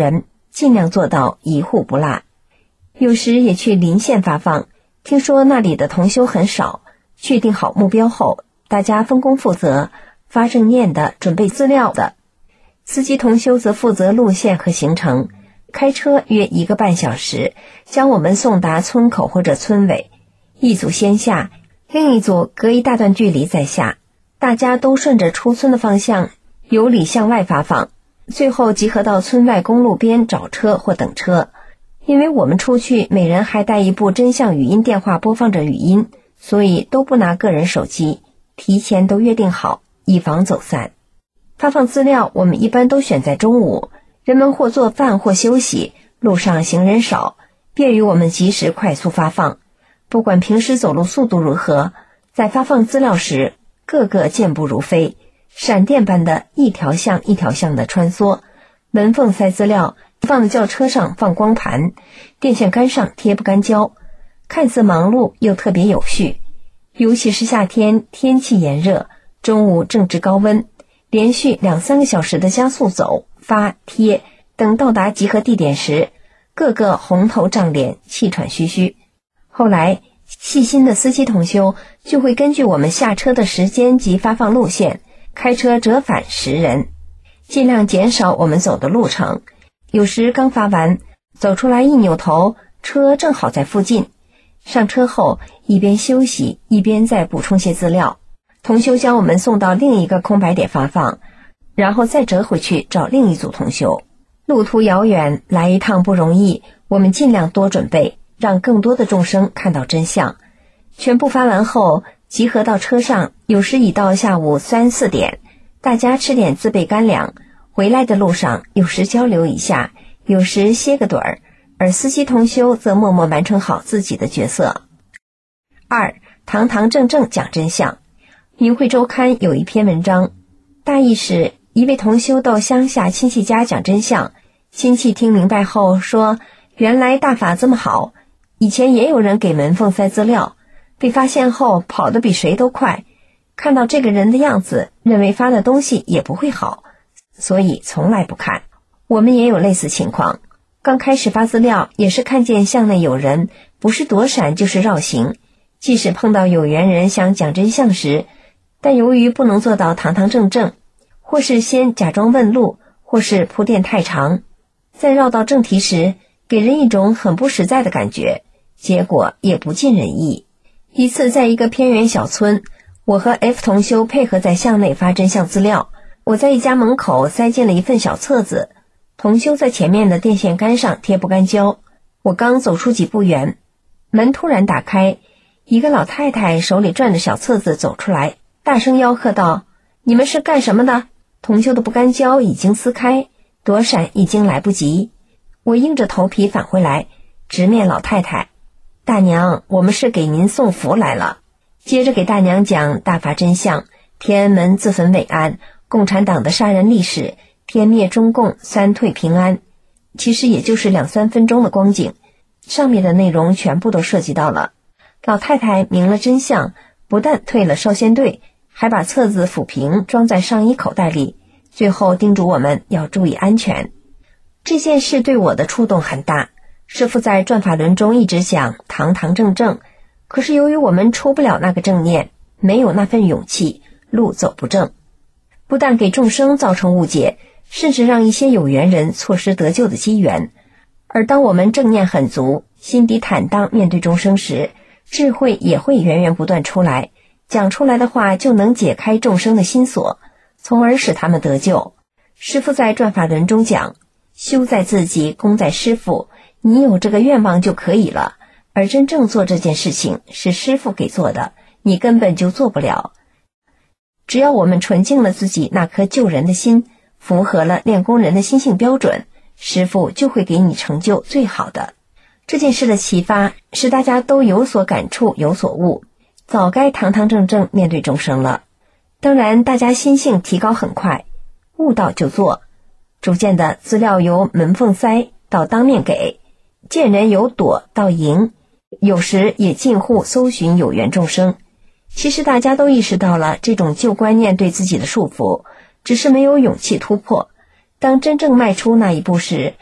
尽量做到一户不落。有时也去邻县发放，听说那里的同修很少，确定好目标后，大家分工负责，发正念的，准备资料的。司机同修则负责路线和行程，开车约1个半小时，将我们送达村口或者村尾，一组先下，另一组隔一大段距离再下，大家都顺着出村的方向由里向外发放，最后集合到村外公路边找车或等车。因为我们出去每人还带一部真相语音电话播放着语音，所以都不拿个人手机，提前都约定好，以防走散。发放资料我们一般都选在中午，人们或做饭或休息，路上行人少，便于我们及时快速发放。不管平时走路速度如何，在发放资料时，个个健步如飞，闪电般的一条巷一条巷的穿梭，门缝塞资料，放的轿车上放光盘，电线杆上贴不干胶，看似忙碌又特别有序。尤其是夏天，天气炎热，中午正值高温，连续2-3个小时的加速走、发、贴，等到达集合地点时，个个红头胀脸，气喘吁吁。后来细心的司机同修就会根据我们下车的时间及发放路线，开车折返10人，尽量减少我们走的路程。有时刚发完，走出来一扭头，车正好在附近，上车后一边休息一边再补充些资料。同修将我们送到另一个空白点发放，然后再折回去找另一组同修。路途遥远，来一趟不容易，我们尽量多准备，让更多的众生看到真相。全部发完后，集合到车上，有时已到下午3-4点，大家吃点自备干粮，回来的路上有时交流一下，有时歇个盹儿，而司机同修则默默完成好自己的角色。2. 堂堂正正讲真相。明慧周刊有一篇文章，大意是一位同修到乡下亲戚家讲真相，亲戚听明白后说，原来大法这么好，以前也有人给门缝塞资料，被发现后跑得比谁都快，看到这个人的样子，认为发的东西也不会好，所以从来不看。我们也有类似情况，刚开始发资料也是看见巷内有人，不是躲闪就是绕行，即使碰到有缘人想讲真相时，但由于不能做到堂堂正正，或是先假装问路，或是铺垫太长，在绕到正题时给人一种很不实在的感觉，结果也不尽人意。一次在一个偏远小村，我和 F 同修配合在巷内发真相资料，我在一家门口塞进了一份小册子，同修在前面的电线杆上贴不干胶。我刚走出几步远，门突然打开，一个老太太手里攥着小册子走出来，大声吆喝道，你们是干什么的？同修的不干胶已经撕开，躲闪已经来不及。我硬着头皮返回来，直面老太太，大娘，我们是给您送福来了。接着给大娘讲大法真相，天安门自焚伟案，共产党的杀人历史，天灭中共，3退平安。其实也就是2-3分钟的光景，上面的内容全部都涉及到了。老太太明了真相，不但退了少先队，还把册子抚平装在上衣口袋里，最后叮嘱我们要注意安全。这件事对我的触动很大，师父在转法轮中一直讲堂堂正正，可是由于我们出不了那个正念，没有那份勇气，路走不正，不但给众生造成误解，甚至让一些有缘人错失得救的机缘。而当我们正念很足，心底坦荡面对众生时，智慧也会源源不断出来，讲出来的话就能解开众生的心锁，从而使他们得救。师父在转法轮中讲，修在自己，功在师父，你有这个愿望就可以了，而真正做这件事情是师父给做的，你根本就做不了。只要我们纯净了自己那颗救人的心，符合了练功人的心性标准，师父就会给你成就最好的。这件事的启发使大家都有所感触，有所悟，早该堂堂正正面对众生了。当然大家心性提高很快，悟到就做，逐渐的资料由门缝塞到当面给，见人有躲到迎，有时也进户搜寻有缘众生。其实大家都意识到了这种旧观念对自己的束缚，只是没有勇气突破。当真正迈出那一步时，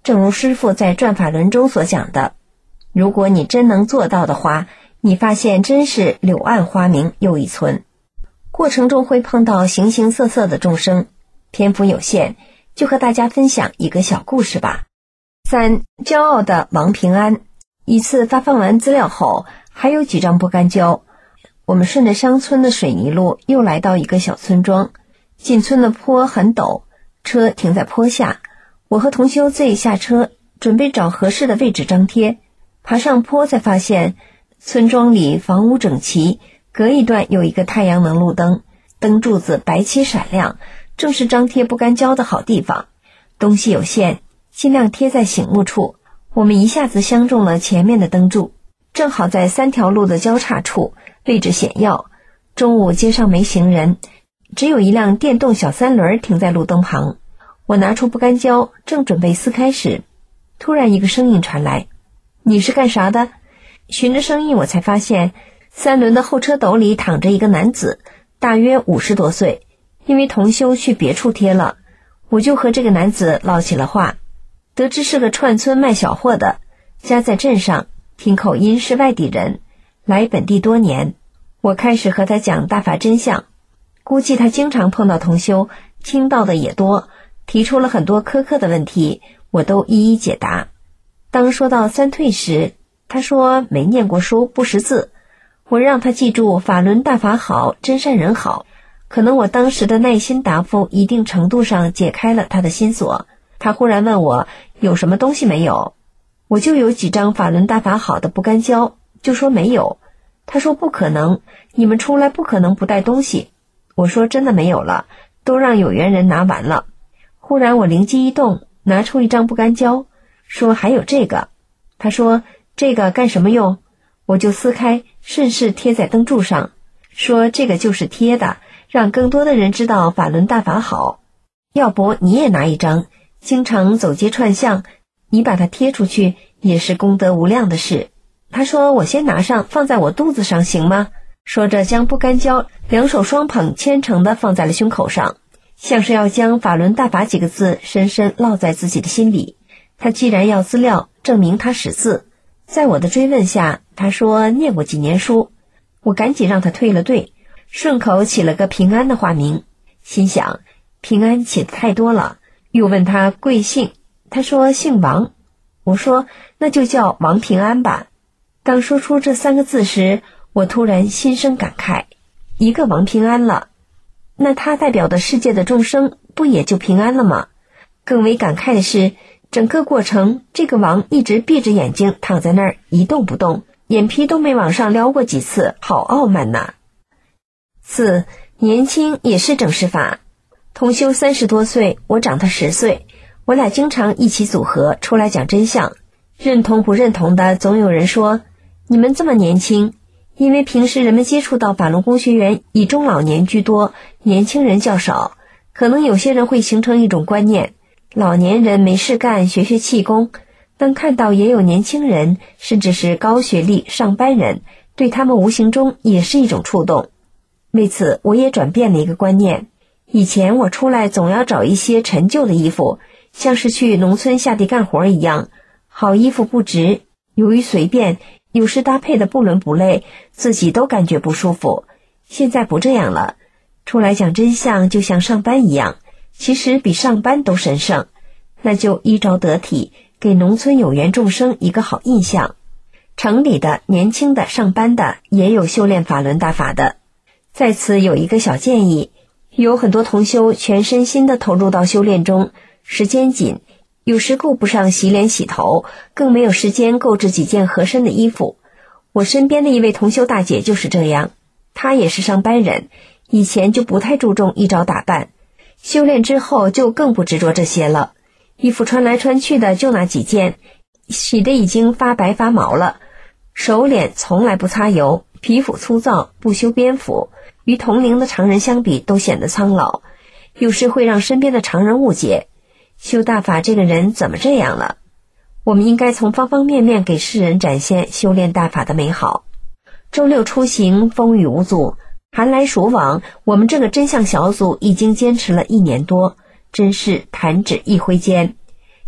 正如师父在转法轮中所讲的，如果你真能做到的话，你发现真是柳暗花明又一村。过程中会碰到形形色色的众生，篇幅有限，就和大家分享一个小故事吧。3. 骄傲的王平安。一次发放完资料后，还有几张不干胶，我们顺着乡村的水泥路又来到一个小村庄。进村的坡很陡，车停在坡下，我和同修 Z 下车，准备找合适的位置张贴。爬上坡才发现村庄里房屋整齐，隔一段有一个太阳能路灯，灯柱子白漆闪亮，正是张贴不干胶的好地方。东西有限，尽量贴在醒目处。我们一下子相中了前面的灯柱，正好在3条路的交叉处，位置险要。中午街上没行人，只有一辆电动小3轮停在路灯旁。我拿出不干胶，正准备撕开时，突然一个声音传来：“你是干啥的？”循着声音我才发现3轮的后车斗里躺着一个男子，大约50多岁。因为同修去别处贴了，我就和这个男子唠起了话，得知是个串村卖小货的，家在镇上，听口音是外地人，来本地多年。我开始和他讲大法真相，估计他经常碰到同修，听到的也多，提出了很多苛刻的问题，我都一一解答。当说到3退时，他说没念过书，不识字。我让他记住法轮大法好，真善人好。可能我当时的耐心答复一定程度上解开了他的心锁。他忽然问我有什么东西没有，我就有几张法轮大法好的不干胶，就说没有。他说不可能，你们出来不可能不带东西。我说真的没有了，都让有缘人拿完了。忽然我灵机一动，拿出一张不干胶，说还有这个。他说这个干什么用？我就撕开，顺势贴在灯柱上，说这个就是贴的，让更多的人知道法轮大法好。要不你也拿一张，经常走街串巷，你把它贴出去也是功德无量的事。他说我先拿上，放在我肚子上行吗？说着将不干胶2手双捧虔诚地放在了胸口上，像是要将法轮大法几个字深深烙在自己的心里。他既然要资料证明他识字，在我的追问下，他说念过几年书。我赶紧让他退了队，顺口起了个平安的化名，心想平安起的太多了，又问他贵姓，他说姓王。我说那就叫王平安吧。当说出这3个字时，我突然心生感慨，一个王平安了，那他代表的世界的众生不也就平安了吗？更为感慨的是，整个过程这个王一直闭着眼睛躺在那儿一动不动，眼皮都没往上撩过几次，好傲慢呐。4. 年轻也是整实法。同修30多岁，我长他10岁，我俩经常一起组合出来讲真相。认同不认同的总有人说你们这么年轻，因为平时人们接触到法轮功学员以中老年居多，年轻人较少，可能有些人会形成一种观念，老年人没事干，学学气功。当看到也有年轻人，甚至是高学历上班人，对他们无形中也是一种触动。为此我也转变了一个观念，以前我出来总要找一些陈旧的衣服，像是去农村下地干活一样，好衣服不值，由于随便，有时搭配的不伦不类，自己都感觉不舒服。现在不这样了，出来讲真相就像上班一样，其实比上班都神圣，那就衣着得体，给农村有缘众生一个好印象。城里的年轻的上班的也有修炼法轮大法的。在此有一个小建议，有很多同修全身心地投入到修炼中，时间紧，有时顾不上洗脸洗头，更没有时间购置几件合身的衣服。我身边的一位同修大姐就是这样，她也是上班人，以前就不太注重衣着打扮，修炼之后就更不执着这些了，衣服穿来穿去的就那几件，洗的已经发白发毛了，手脸从来不擦油，皮肤粗糙，不修边幅，与同龄的常人相比都显得苍老，有时会让身边的常人误解，修大法这个人怎么这样了？我们应该从方方面面给世人展现修炼大法的美好。周六出行风雨无阻，寒来暑往，我们这个真相小组已经坚持了1年多，真是弹指一挥间。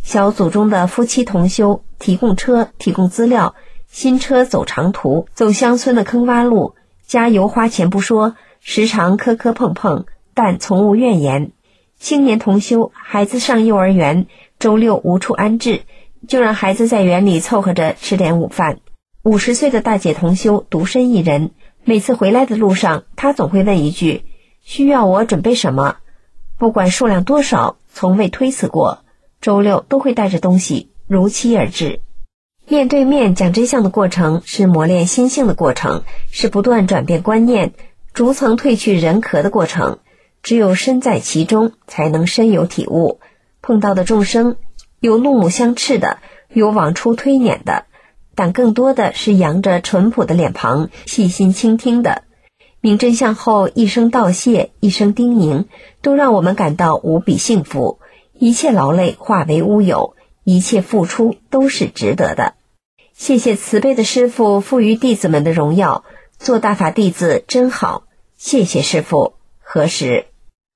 小组中的夫妻同修提供车、提供资料，新车走长途，走乡村的坑洼路，加油花钱不说，时常磕磕碰碰，但从无怨言。青年同修孩子上幼儿园，周六无处安置，就让孩子在园里凑合着吃点午饭。50岁的大姐同修独身一人，每次回来的路上，她总会问一句：需要我准备什么？不管数量多少，从未推辞过，周六都会带着东西如期而至。面对面讲真相的过程是磨练心性的过程，是不断转变观念，逐层褪去人壳的过程。只有身在其中，才能深有体悟。碰到的众生，有怒目相斥的，有往出推撵的，但更多的是扬着淳朴的脸庞，细心倾听的。明真相后，一声道谢，一声叮咛，都让我们感到无比幸福。一切劳累化为乌有，一切付出都是值得的。谢谢慈悲的师父赋予弟子们的荣耀，做大法弟子真好。谢谢师父。何时？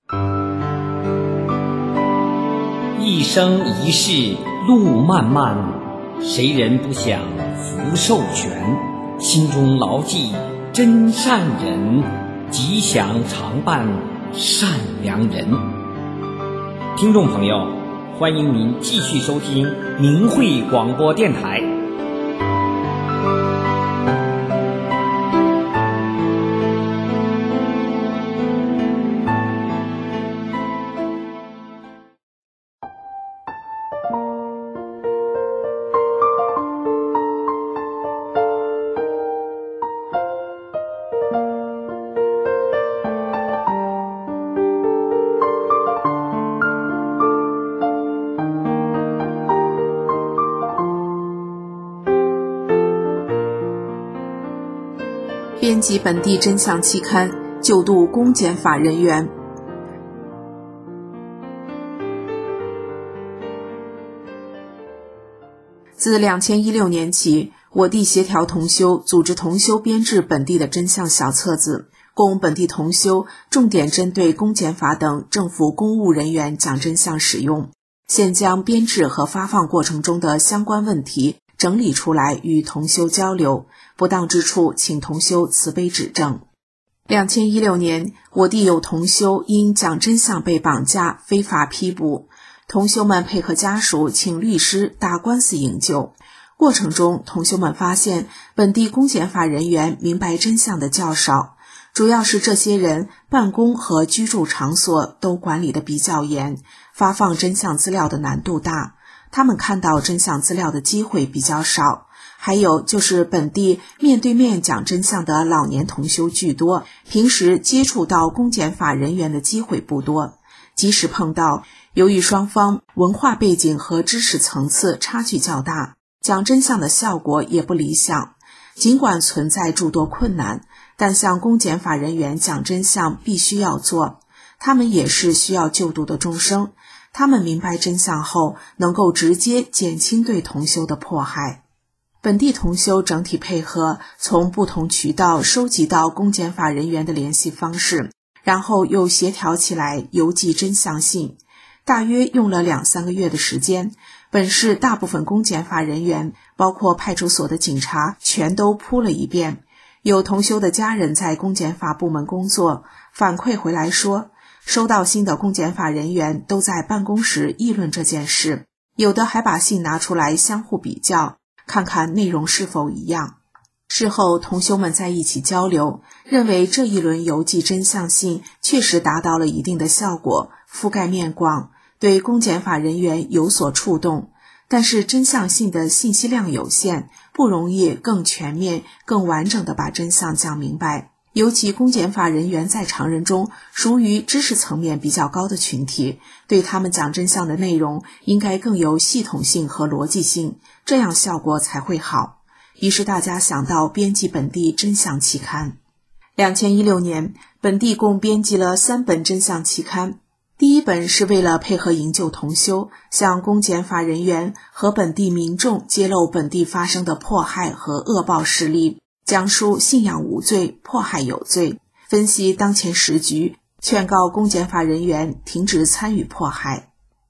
一生一世路漫漫，谁人不想福寿全？心中牢记真善人，吉祥常伴善良人。听众朋友，欢迎您继续收听明慧广播电台。 编辑本地真相期刊，救度公检法人员。自2016年起，我地协调同修组织同修编制本地的真相小册子，供本地同修重点针对公检法等政府公务人员讲真相使用。现将编制和发放过程中的相关问题整理出来与同修交流，不当之处请同修慈悲指正。2016年，我地有同修因讲真相被绑架非法批捕，同修们配合家属请律师打官司营救。过程中，同修们发现本地公检法人员明白真相的较少，主要是这些人办公和居住场所都管理得比较严，发放真相资料的难度大，他们看到真相资料的机会比较少。还有就是本地面对面讲真相的老年同修居多，平时接触到公检法人员的机会不多，即使碰到，由于双方文化背景和知识层次差距较大，讲真相的效果也不理想。尽管存在诸多困难，但向公检法人员讲真相必须要做，他们也是需要救度的众生，他们明白真相后能够直接减轻对同修的迫害。本地同修整体配合，从不同渠道收集到公检法人员的联系方式，然后又协调起来邮寄真相信，大约用了2-3个月的时间。本市大部分公检法人员，包括派出所的警察，全都铺了一遍。有同修的家人在公检法部门工作，反馈回来说，收到信的公检法人员都在办公时议论这件事，有的还把信拿出来相互比较，看看内容是否一样。事后同修们在一起交流，认为这一轮邮寄真相信确实达到了一定的效果，覆盖面广，对公检法人员有所触动，但是真相信的信息量有限，不容易更全面、更完整地把真相讲明白。尤其公检法人员在常人中属于知识层面比较高的群体，对他们讲真相的内容应该更有系统性和逻辑性，这样效果才会好。于是大家想到编辑本地真相期刊。2016年，本地共编辑了3本真相期刊。第一本是为了配合营救同修，向公检法人员和本地民众揭露本地发生的迫害和恶报事例，讲述信仰无罪，迫害有罪，分析当前时局，劝告公检法人员停止参与迫害。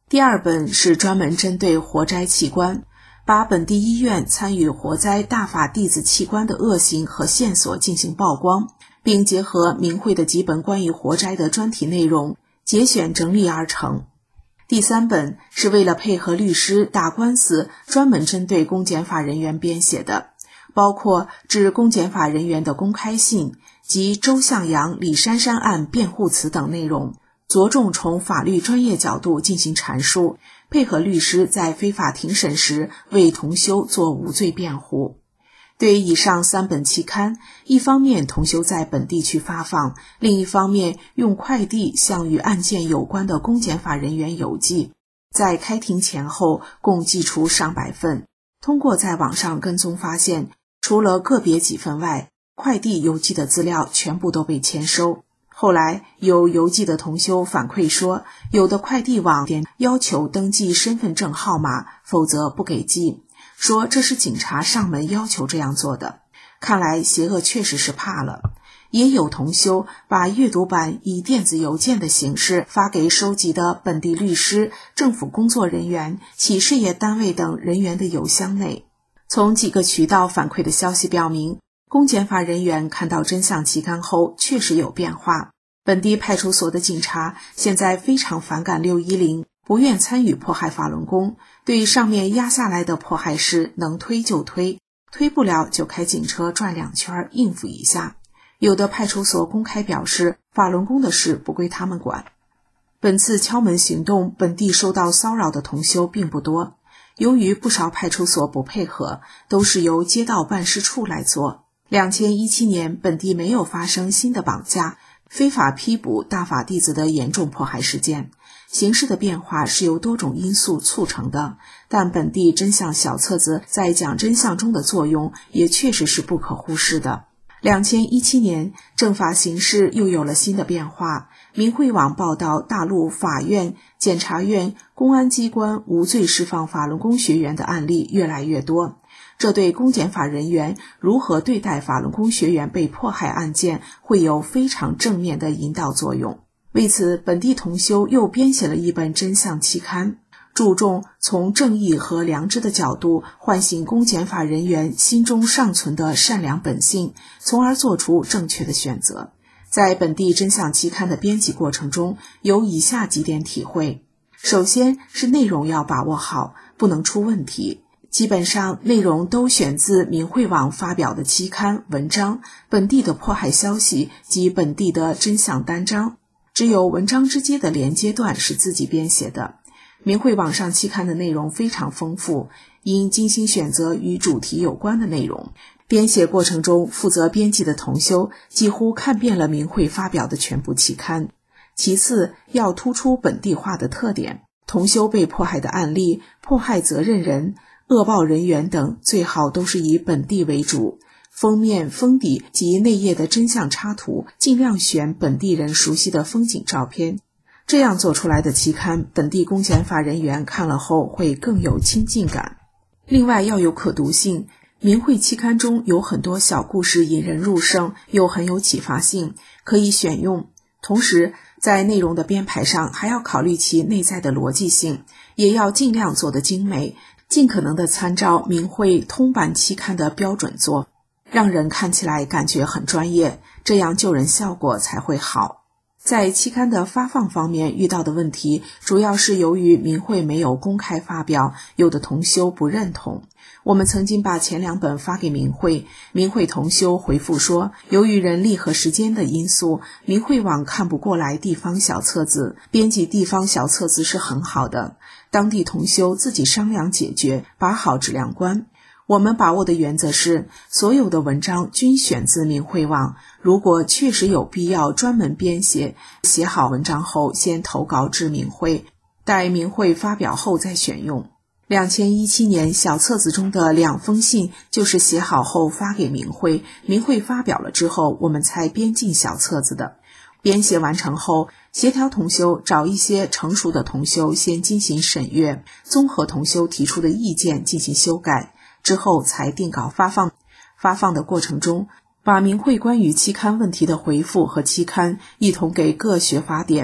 第二本是专门针对活摘器官，把本地医院参与活摘大法弟子器官的恶行和线索进行曝光，并结合明慧的几本关于活摘的专题内容，节选整理而成。第三本是为了配合律师打官司，专门针对公检法人员编写的，包括致公检法人员的公开信及周向阳、李珊珊案辩护词等内容，着重从法律专业角度进行阐述，配合律师在非法庭审时为同修做无罪辩护。对于以上3本期刊，一方面同修在本地去发放，另一方面用快递向与案件有关的公检法人员邮寄，在开庭前后共寄出上百份。通过在网上跟踪发现，除了个别几份外，快递邮寄的资料全部都被签收。后来有邮寄的同修反馈说，有的快递网要求登记身份证号码，否则不给寄，说这是警察上门要求这样做的。看来邪恶确实是怕了。也有同修把阅读版以电子邮件的形式发给收集的本地律师、政府工作人员、企事业单位等人员的邮箱内。从几个渠道反馈的消息表明，公检法人员看到真相期刊后确实有变化。本地派出所的警察现在非常反感610，不愿参与迫害法轮功，对上面压下来的迫害事能推就推，推不了就开警车转2圈应付一下。有的派出所公开表示，法轮功的事不归他们管。本次敲门行动，本地受到骚扰的同修并不多，由于不少派出所不配合，都是由街道办事处来做。2017年本地没有发生新的绑架、非法批捕大法弟子的严重迫害事件。形势的变化是由多种因素促成的，但本地真相小册子在讲真相中的作用也确实是不可忽视的。2017年政法形势又有了新的变化，明慧网报道大陆法院、检察院、公安机关无罪释放法轮功学员的案例越来越多，这对公检法人员如何对待法轮功学员被迫害案件会有非常正面的引导作用。为此，本地同修又编写了一本真相期刊，注重从正义和良知的角度唤醒公检法人员心中尚存的善良本性，从而做出正确的选择。在本地真相期刊的编辑过程中，有以下几点体会。首先是内容要把握好，不能出问题。基本上内容都选自明慧网发表的期刊、文章、本地的迫害消息及本地的真相单章，只有文章之间的连接段是自己编写的。明慧网上期刊的内容非常丰富，因精心选择与主题有关的内容，编写过程中负责编辑的同修几乎看遍了明慧发表的全部期刊。其次，要突出本地化的特点，同修被迫害的案例、迫害责任人、恶报人员等最好都是以本地为主，封面、封底及内页的真相插图尽量选本地人熟悉的风景照片。这样做出来的期刊，本地公检法人员看了后会更有亲近感。另外要有可读性，明慧期刊中有很多小故事引人入胜，又很有启发性，可以选用。同时在内容的编排上还要考虑其内在的逻辑性，也要尽量做得精美，尽可能的参照明慧通版期刊的标准做，让人看起来感觉很专业，这样救人效果才会好。在期刊的发放方面遇到的问题，主要是由于明慧没有公开发表，有的同修不认同。我们曾经把前2本发给明慧，明慧同修回复说，由于人力和时间的因素，明慧网看不过来地方小册子，编辑地方小册子是很好的，当地同修自己商量解决，把好质量关。我们把握的原则是，所有的文章均选自明慧网，如果确实有必要专门编写，写好文章后先投稿至明慧，待明慧发表后再选用。2017年小册子中的2封信就是写好后发给明慧，明慧发表了之后我们才编进小册子的。编写完成后，协调同修找一些成熟的同修先进行审阅，综合同修提出的意见进行修改，之后才定稿发放。发放的过程中，把明慧关于期刊问题的回复和期刊一同给各学法点。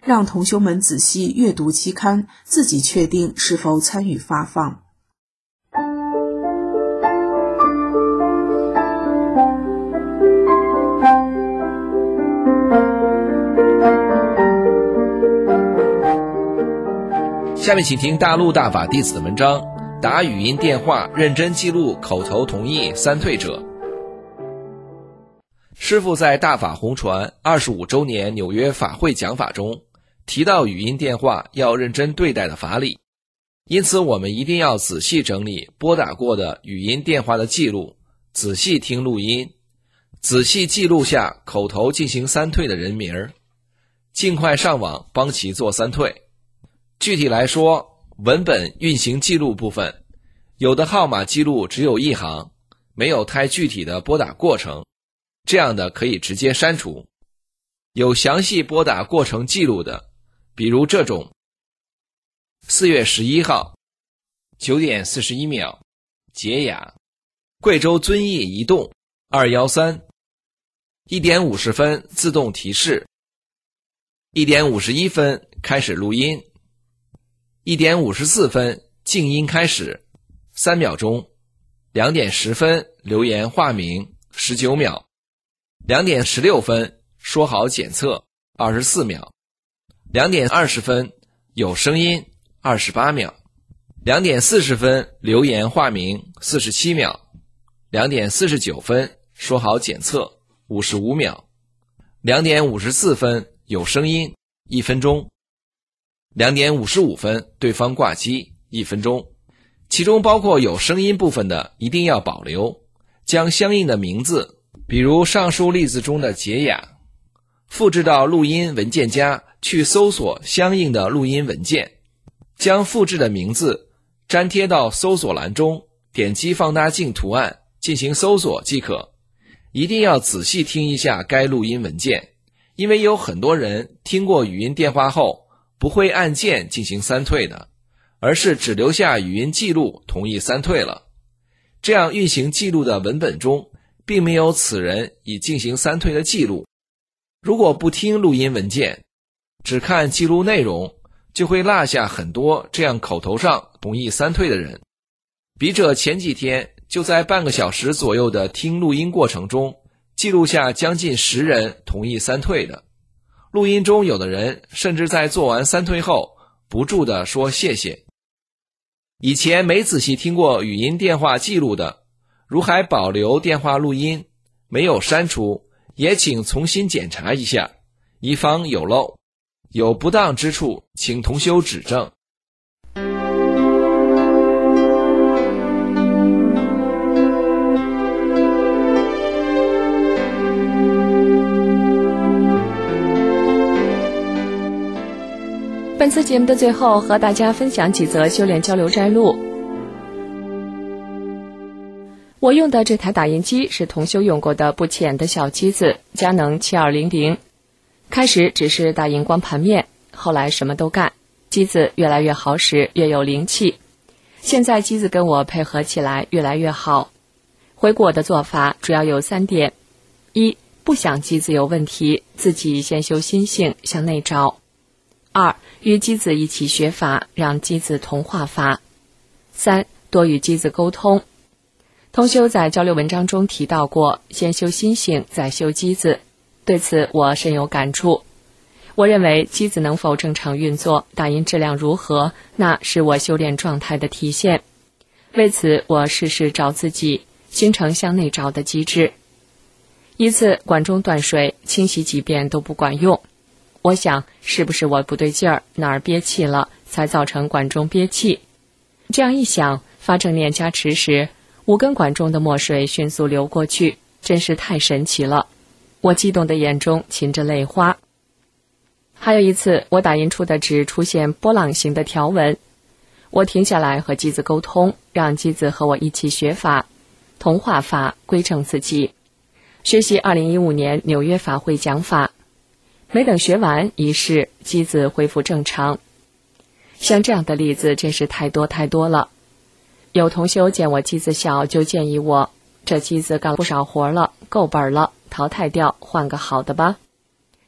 让同修们仔细阅读期刊，自己确定是否参与发放。 下面请听大陆大法弟子的文章，打语音电话认真记录口头同意三退者。师父在大法红传25周年纽约法会讲法中提到语音电话要认真对待的法理，因此我们一定要仔细整理拨打过的语音电话的记录，仔细听录音，仔细记录下口头进行三退的人名，尽快上网帮其做三退。具体来说，文本运行记录部分，有的号码记录只有一行，没有太具体的拨打过程，这样的可以直接删除。有详细拨打过程记录的，比如这种4月11号9点41秒洁雅，贵州遵义移动213 1点50分自动提示，1点51分开始录音，1点54分静音开始3秒钟，2点10分留言化名19秒，2点16分说好检测24秒，2点20分有声音28秒，2点40分留言化名47秒，2点49分说好检测55秒，2点54分有声音1分钟，2点55分对方挂机1分钟，其中包括有声音部分的一定要保留，将相应的名字，比如上述例子中的洁雅，复制到录音文件夹去搜索相应的录音文件，将复制的名字粘贴到搜索栏中，点击放大镜图案进行搜索即可。一定要仔细听一下该录音文件，因为有很多人听过语音电话后不会按键进行三退的，而是只留下语音记录同意三退了。这样运行记录的文本中并没有此人已进行三退的记录。如果不听录音文件，只看记录内容，就会落下很多这样口头上同意三退的人。笔者前几天就在半个小时左右的听录音过程中，记录下将近10人同意三退的。录音中有的人甚至在做完三退后不住地说谢谢。以前没仔细听过语音电话记录的，如还保留电话录音没有删除，也请重新检查一下，以防有漏，有不当之处请同修指正。 本次节目的最后，和大家分享几则修炼交流摘录。我用的这台打印机是同修用过的不浅的小机子，佳能7200。开始只是打印光盘面，后来什么都干，机子越来越好使，越有灵气。现在机子跟我配合起来越来越好。回顾我的做法主要有3点：一、不想机子有问题，自己先修心性，向内找；二、与机子一起学法，让机子同化法；三、多与机子沟通。同修在交流文章中提到过，先修心性，再修机子，对此我深有感触。我认为机子能否正常运作，打印质量如何，那是我修炼状态的体现。为此我事事找自己，形成向内找的机制。一次管中断水，清洗几遍都不管用，我想是不是我不对劲儿，哪儿憋气了，才造成管中憋气。这样一想，发正念加持时5根管中的墨水迅速流过去，真是太神奇了。我激动的眼中噙着泪花。还有一次，我打印出的纸出现波浪形的条纹，我停下来和机子沟通，让机子和我一起学法，同化法，归正自己，学习2015年纽约法会讲法。没等学完仪式，机子恢复正常。像这样的例子真是太多太多了。有同修见我机子小，就建议我，这机子干了不少活了，够本了，淘汰掉，换个好的吧。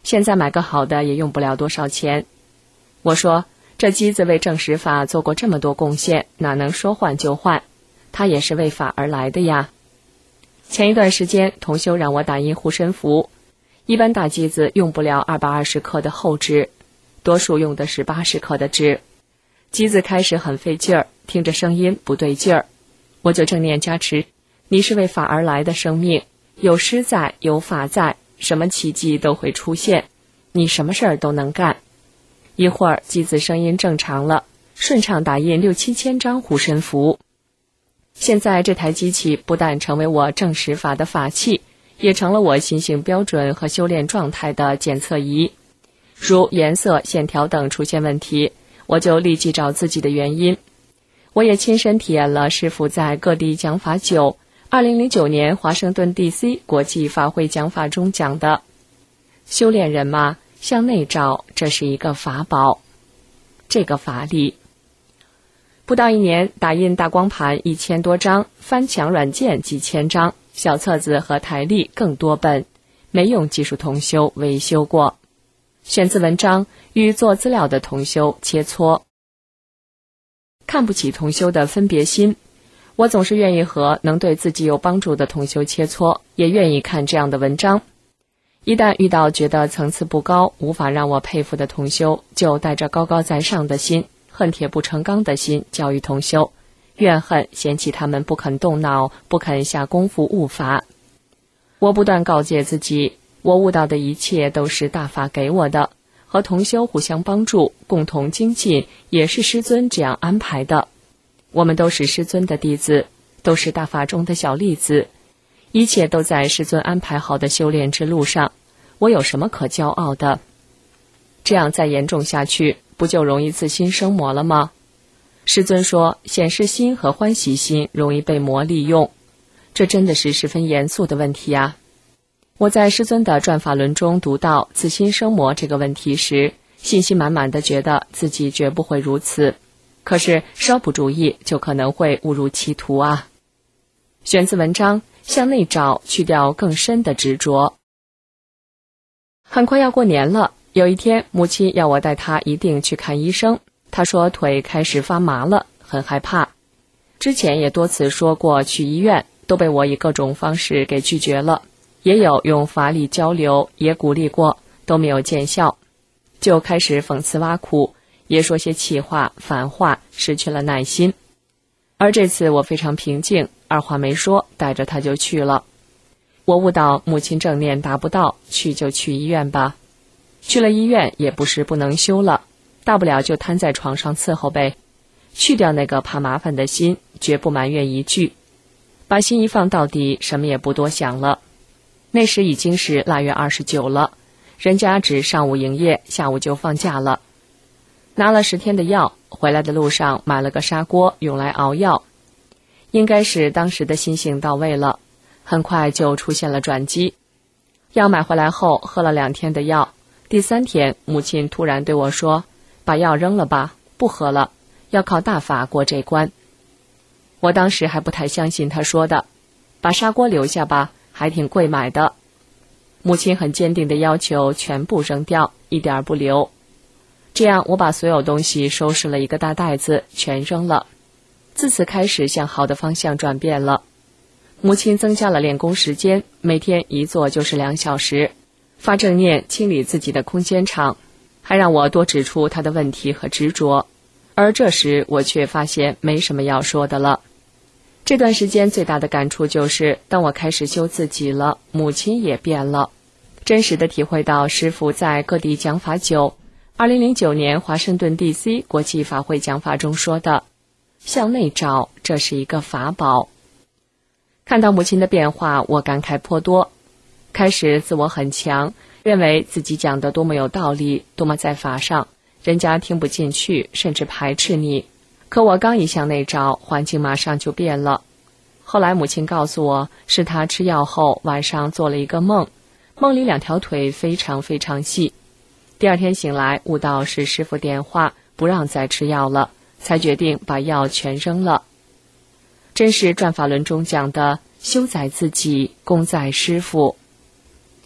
现在买个好的也用不了多少钱。我说，这机子为正实法做过这么多贡献，哪能说换就换？他也是为法而来的呀。前一段时间，同修让我打印护身符，一般大机子用不了220克的厚纸，多数用的是80克的纸。机子开始很费劲儿，听着声音不对劲儿，我就正念加持，你是为法而来的生命，有师在，有法在，什么奇迹都会出现，你什么事儿都能干。一会儿机子声音正常了，顺畅打印6-7千张护身符。现在这台机器不但成为我正实法的法器，也成了我心性标准和修炼状态的检测仪。如颜色、线条等出现问题，我就立即找自己的原因。我也亲身体验了师父在各地讲法9 2009年华盛顿 DC 国际法会讲法中讲的，修炼人嘛，向内照，这是一个法宝。这个法力不到1年，打印大光盘1000多张，翻墙软件几千张，小册子和台历更多本，没用技术同修维修过。选自文章与做资料的同修切磋。看不起同修的分别心，我总是愿意和能对自己有帮助的同修切磋，也愿意看这样的文章。一旦遇到觉得层次不高，无法让我佩服的同修，就带着高高在上的心，恨铁不成钢的心教育同修，怨恨嫌弃他们不肯动脑，不肯下功夫悟法。我不断告诫自己，我悟到的一切都是大法给我的，和同修互相帮助，共同精进，也是师尊这样安排的。我们都是师尊的弟子，都是大法中的小粒子，一切都在师尊安排好的修炼之路上，我有什么可骄傲的？这样再严重下去，不就容易自心生魔了吗？师尊说，显示心和欢喜心容易被魔利用，这真的是十分严肃的问题啊。我在师尊的转法轮中读到自心生魔这个问题时，信心满满的觉得自己绝不会如此，可是稍不注意就可能会误入歧途啊。选自文章，向内找，去掉更深的执着。很快要过年了，有一天母亲要我带她一定去看医生，她说腿开始发麻了，很害怕。之前也多次说过去医院，都被我以各种方式给拒绝了，也有用法理交流，也鼓励过，都没有见效，就开始讽刺挖苦，也说些气话反话，失去了耐心。而这次我非常平静，二话没说，带着他就去了。我悟到母亲正念达不到，去就去医院吧。去了医院也不是不能修了，大不了就瘫在床上伺候呗。去掉那个怕麻烦的心，绝不埋怨一句，把心一放到底，什么也不多想了。那时已经是腊月29了，人家只上午营业，下午就放假了。拿了10天的药，回来的路上买了个砂锅用来熬药。应该是当时的心性到位了，很快就出现了转机。药买回来后喝了2天的药，第3天母亲突然对我说，把药扔了吧，不喝了，要靠大法过这关。我当时还不太相信她说的，把砂锅留下吧，还挺贵买的。母亲很坚定的要求全部扔掉，一点不留。这样我把所有东西收拾了一个大袋子，全扔了。自此开始向好的方向转变了。母亲增加了练功时间，每天一坐就是2小时，发正念清理自己的空间场，还让我多指出她的问题和执着。而这时我却发现没什么要说的了。这段时间最大的感触就是，当我开始修自己了，母亲也变了。真实的体会到师父在各地讲法9 2009年华盛顿 DC 国际法会讲法中说的，向内找，这是一个法宝。看到母亲的变化，我感慨颇多。开始自我很强，认为自己讲的多么有道理，多么在法上，人家听不进去，甚至排斥你。可我刚一向内找，环境马上就变了。后来母亲告诉我，是她吃药后晚上做了一个梦，梦里2条腿非常非常细。第2天醒来，悟到是师父电话，不让再吃药了，才决定把药全扔了。真是转法轮中讲的，修在自己，功在师父。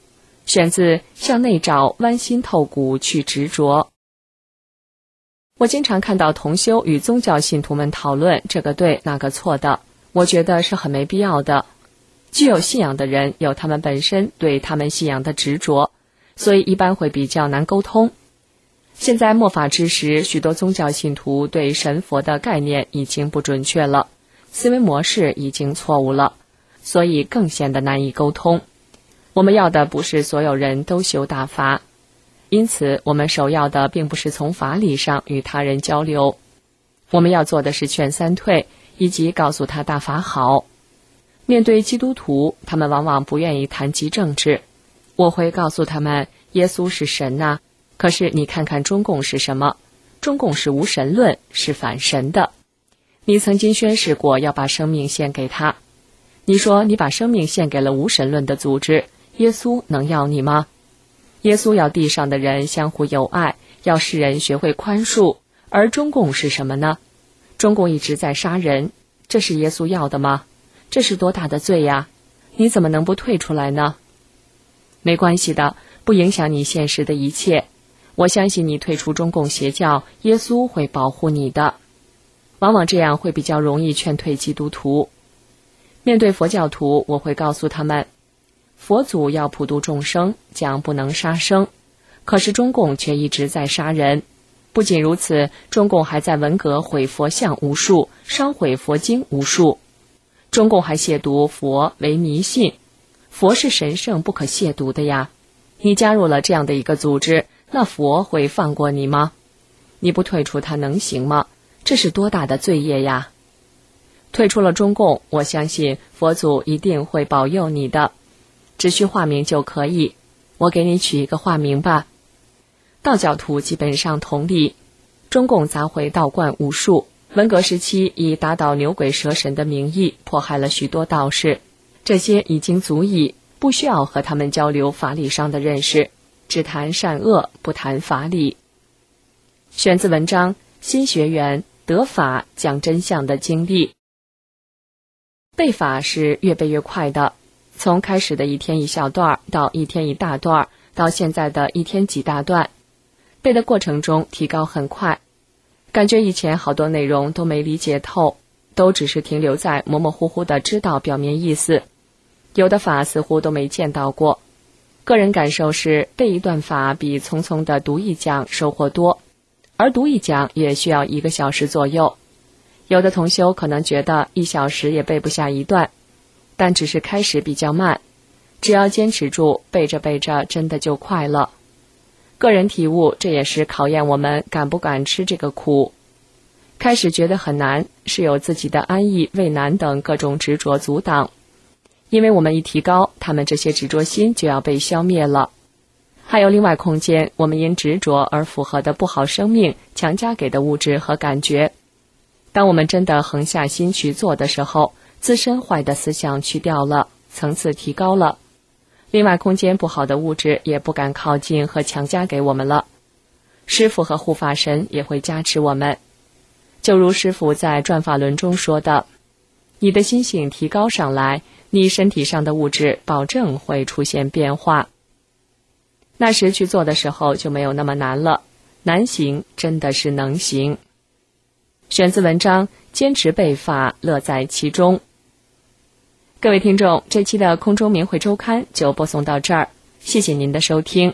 选自《向内找，剜心透骨去执着》。我经常看到同修与宗教信徒们讨论这个对那个错的，我觉得是很没必要的。具有信仰的人有他们本身对他们信仰的执着，所以一般会比较难沟通。现在末法之时，许多宗教信徒对神佛的概念已经不准确了，思维模式已经错误了，所以更显得难以沟通。我们要的不是所有人都修大法，因此我们首要的并不是从法理上与他人交流，我们要做的是劝三退，以及告诉他大法好。面对基督徒，他们往往不愿意谈及政治，我会告诉他们，耶稣是神啊，可是你看看中共是什么？中共是无神论，是反神的。你曾经宣誓过要把生命献给他，你说你把生命献给了无神论的组织，耶稣能要你吗？耶稣要地上的人相互友爱，要世人学会宽恕，而中共是什么呢？中共一直在杀人，这是耶稣要的吗？这是多大的罪呀！你怎么能不退出来呢？没关系的，不影响你现实的一切。我相信你退出中共邪教，耶稣会保护你的。往往这样会比较容易劝退基督徒。面对佛教徒，我会告诉他们，佛祖要普度众生，讲不能杀生，可是中共却一直在杀人。不仅如此，中共还在文革毁佛像无数，烧毁佛经无数。中共还亵渎佛为迷信，佛是神圣不可亵渎的呀。你加入了这样的一个组织，那佛会放过你吗？你不退出他能行吗？这是多大的罪业呀！退出了中共，我相信佛祖一定会保佑你的，只需化名就可以。我给你取一个化名吧。道教徒基本上同理，中共砸毁道观无数，文革时期以打倒牛鬼蛇神的名义迫害了许多道士，这些已经足以，不需要和他们交流法理上的认识，只谈善恶，不谈法理。选自文章《新学员得法讲真相的经历》。背法是越背越快的，从开始的一天一小段到一天一大段，到现在的一天几大段，背的过程中提高很快，感觉以前好多内容都没理解透，都只是停留在模模糊糊的知道表面意思，有的法似乎都没见到过。个人感受是，背一段法比匆匆的读一讲收获多，而读一讲也需要1个小时左右。有的同修可能觉得1小时也背不下一段，但只是开始比较慢，只要坚持住，背着背着真的就快了。个人体悟，这也是考验我们敢不敢吃这个苦。开始觉得很难，是有自己的安逸、畏难等各种执着阻挡，因为我们一提高，他们这些执着心就要被消灭了。还有另外空间，我们因执着而符合的不好生命强加给的物质和感觉。当我们真的横下心去做的时候，自身坏的思想去掉了，层次提高了，另外空间不好的物质也不敢靠近和强加给我们了。师父和护法神也会加持我们，就如师父在转法轮中说的，你的心性提高上来，你身体上的物质保证会出现变化。那时去做的时候就没有那么难了，难行真的是能行。选自文章《坚持背法，乐在其中》。各位听众，这期的空中明慧周刊就播送到这儿，谢谢您的收听。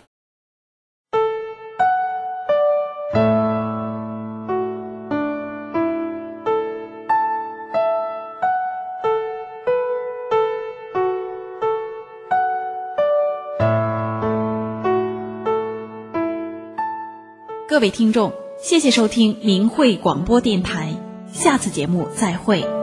各位听众，谢谢收听明慧广播电台，下次节目再会。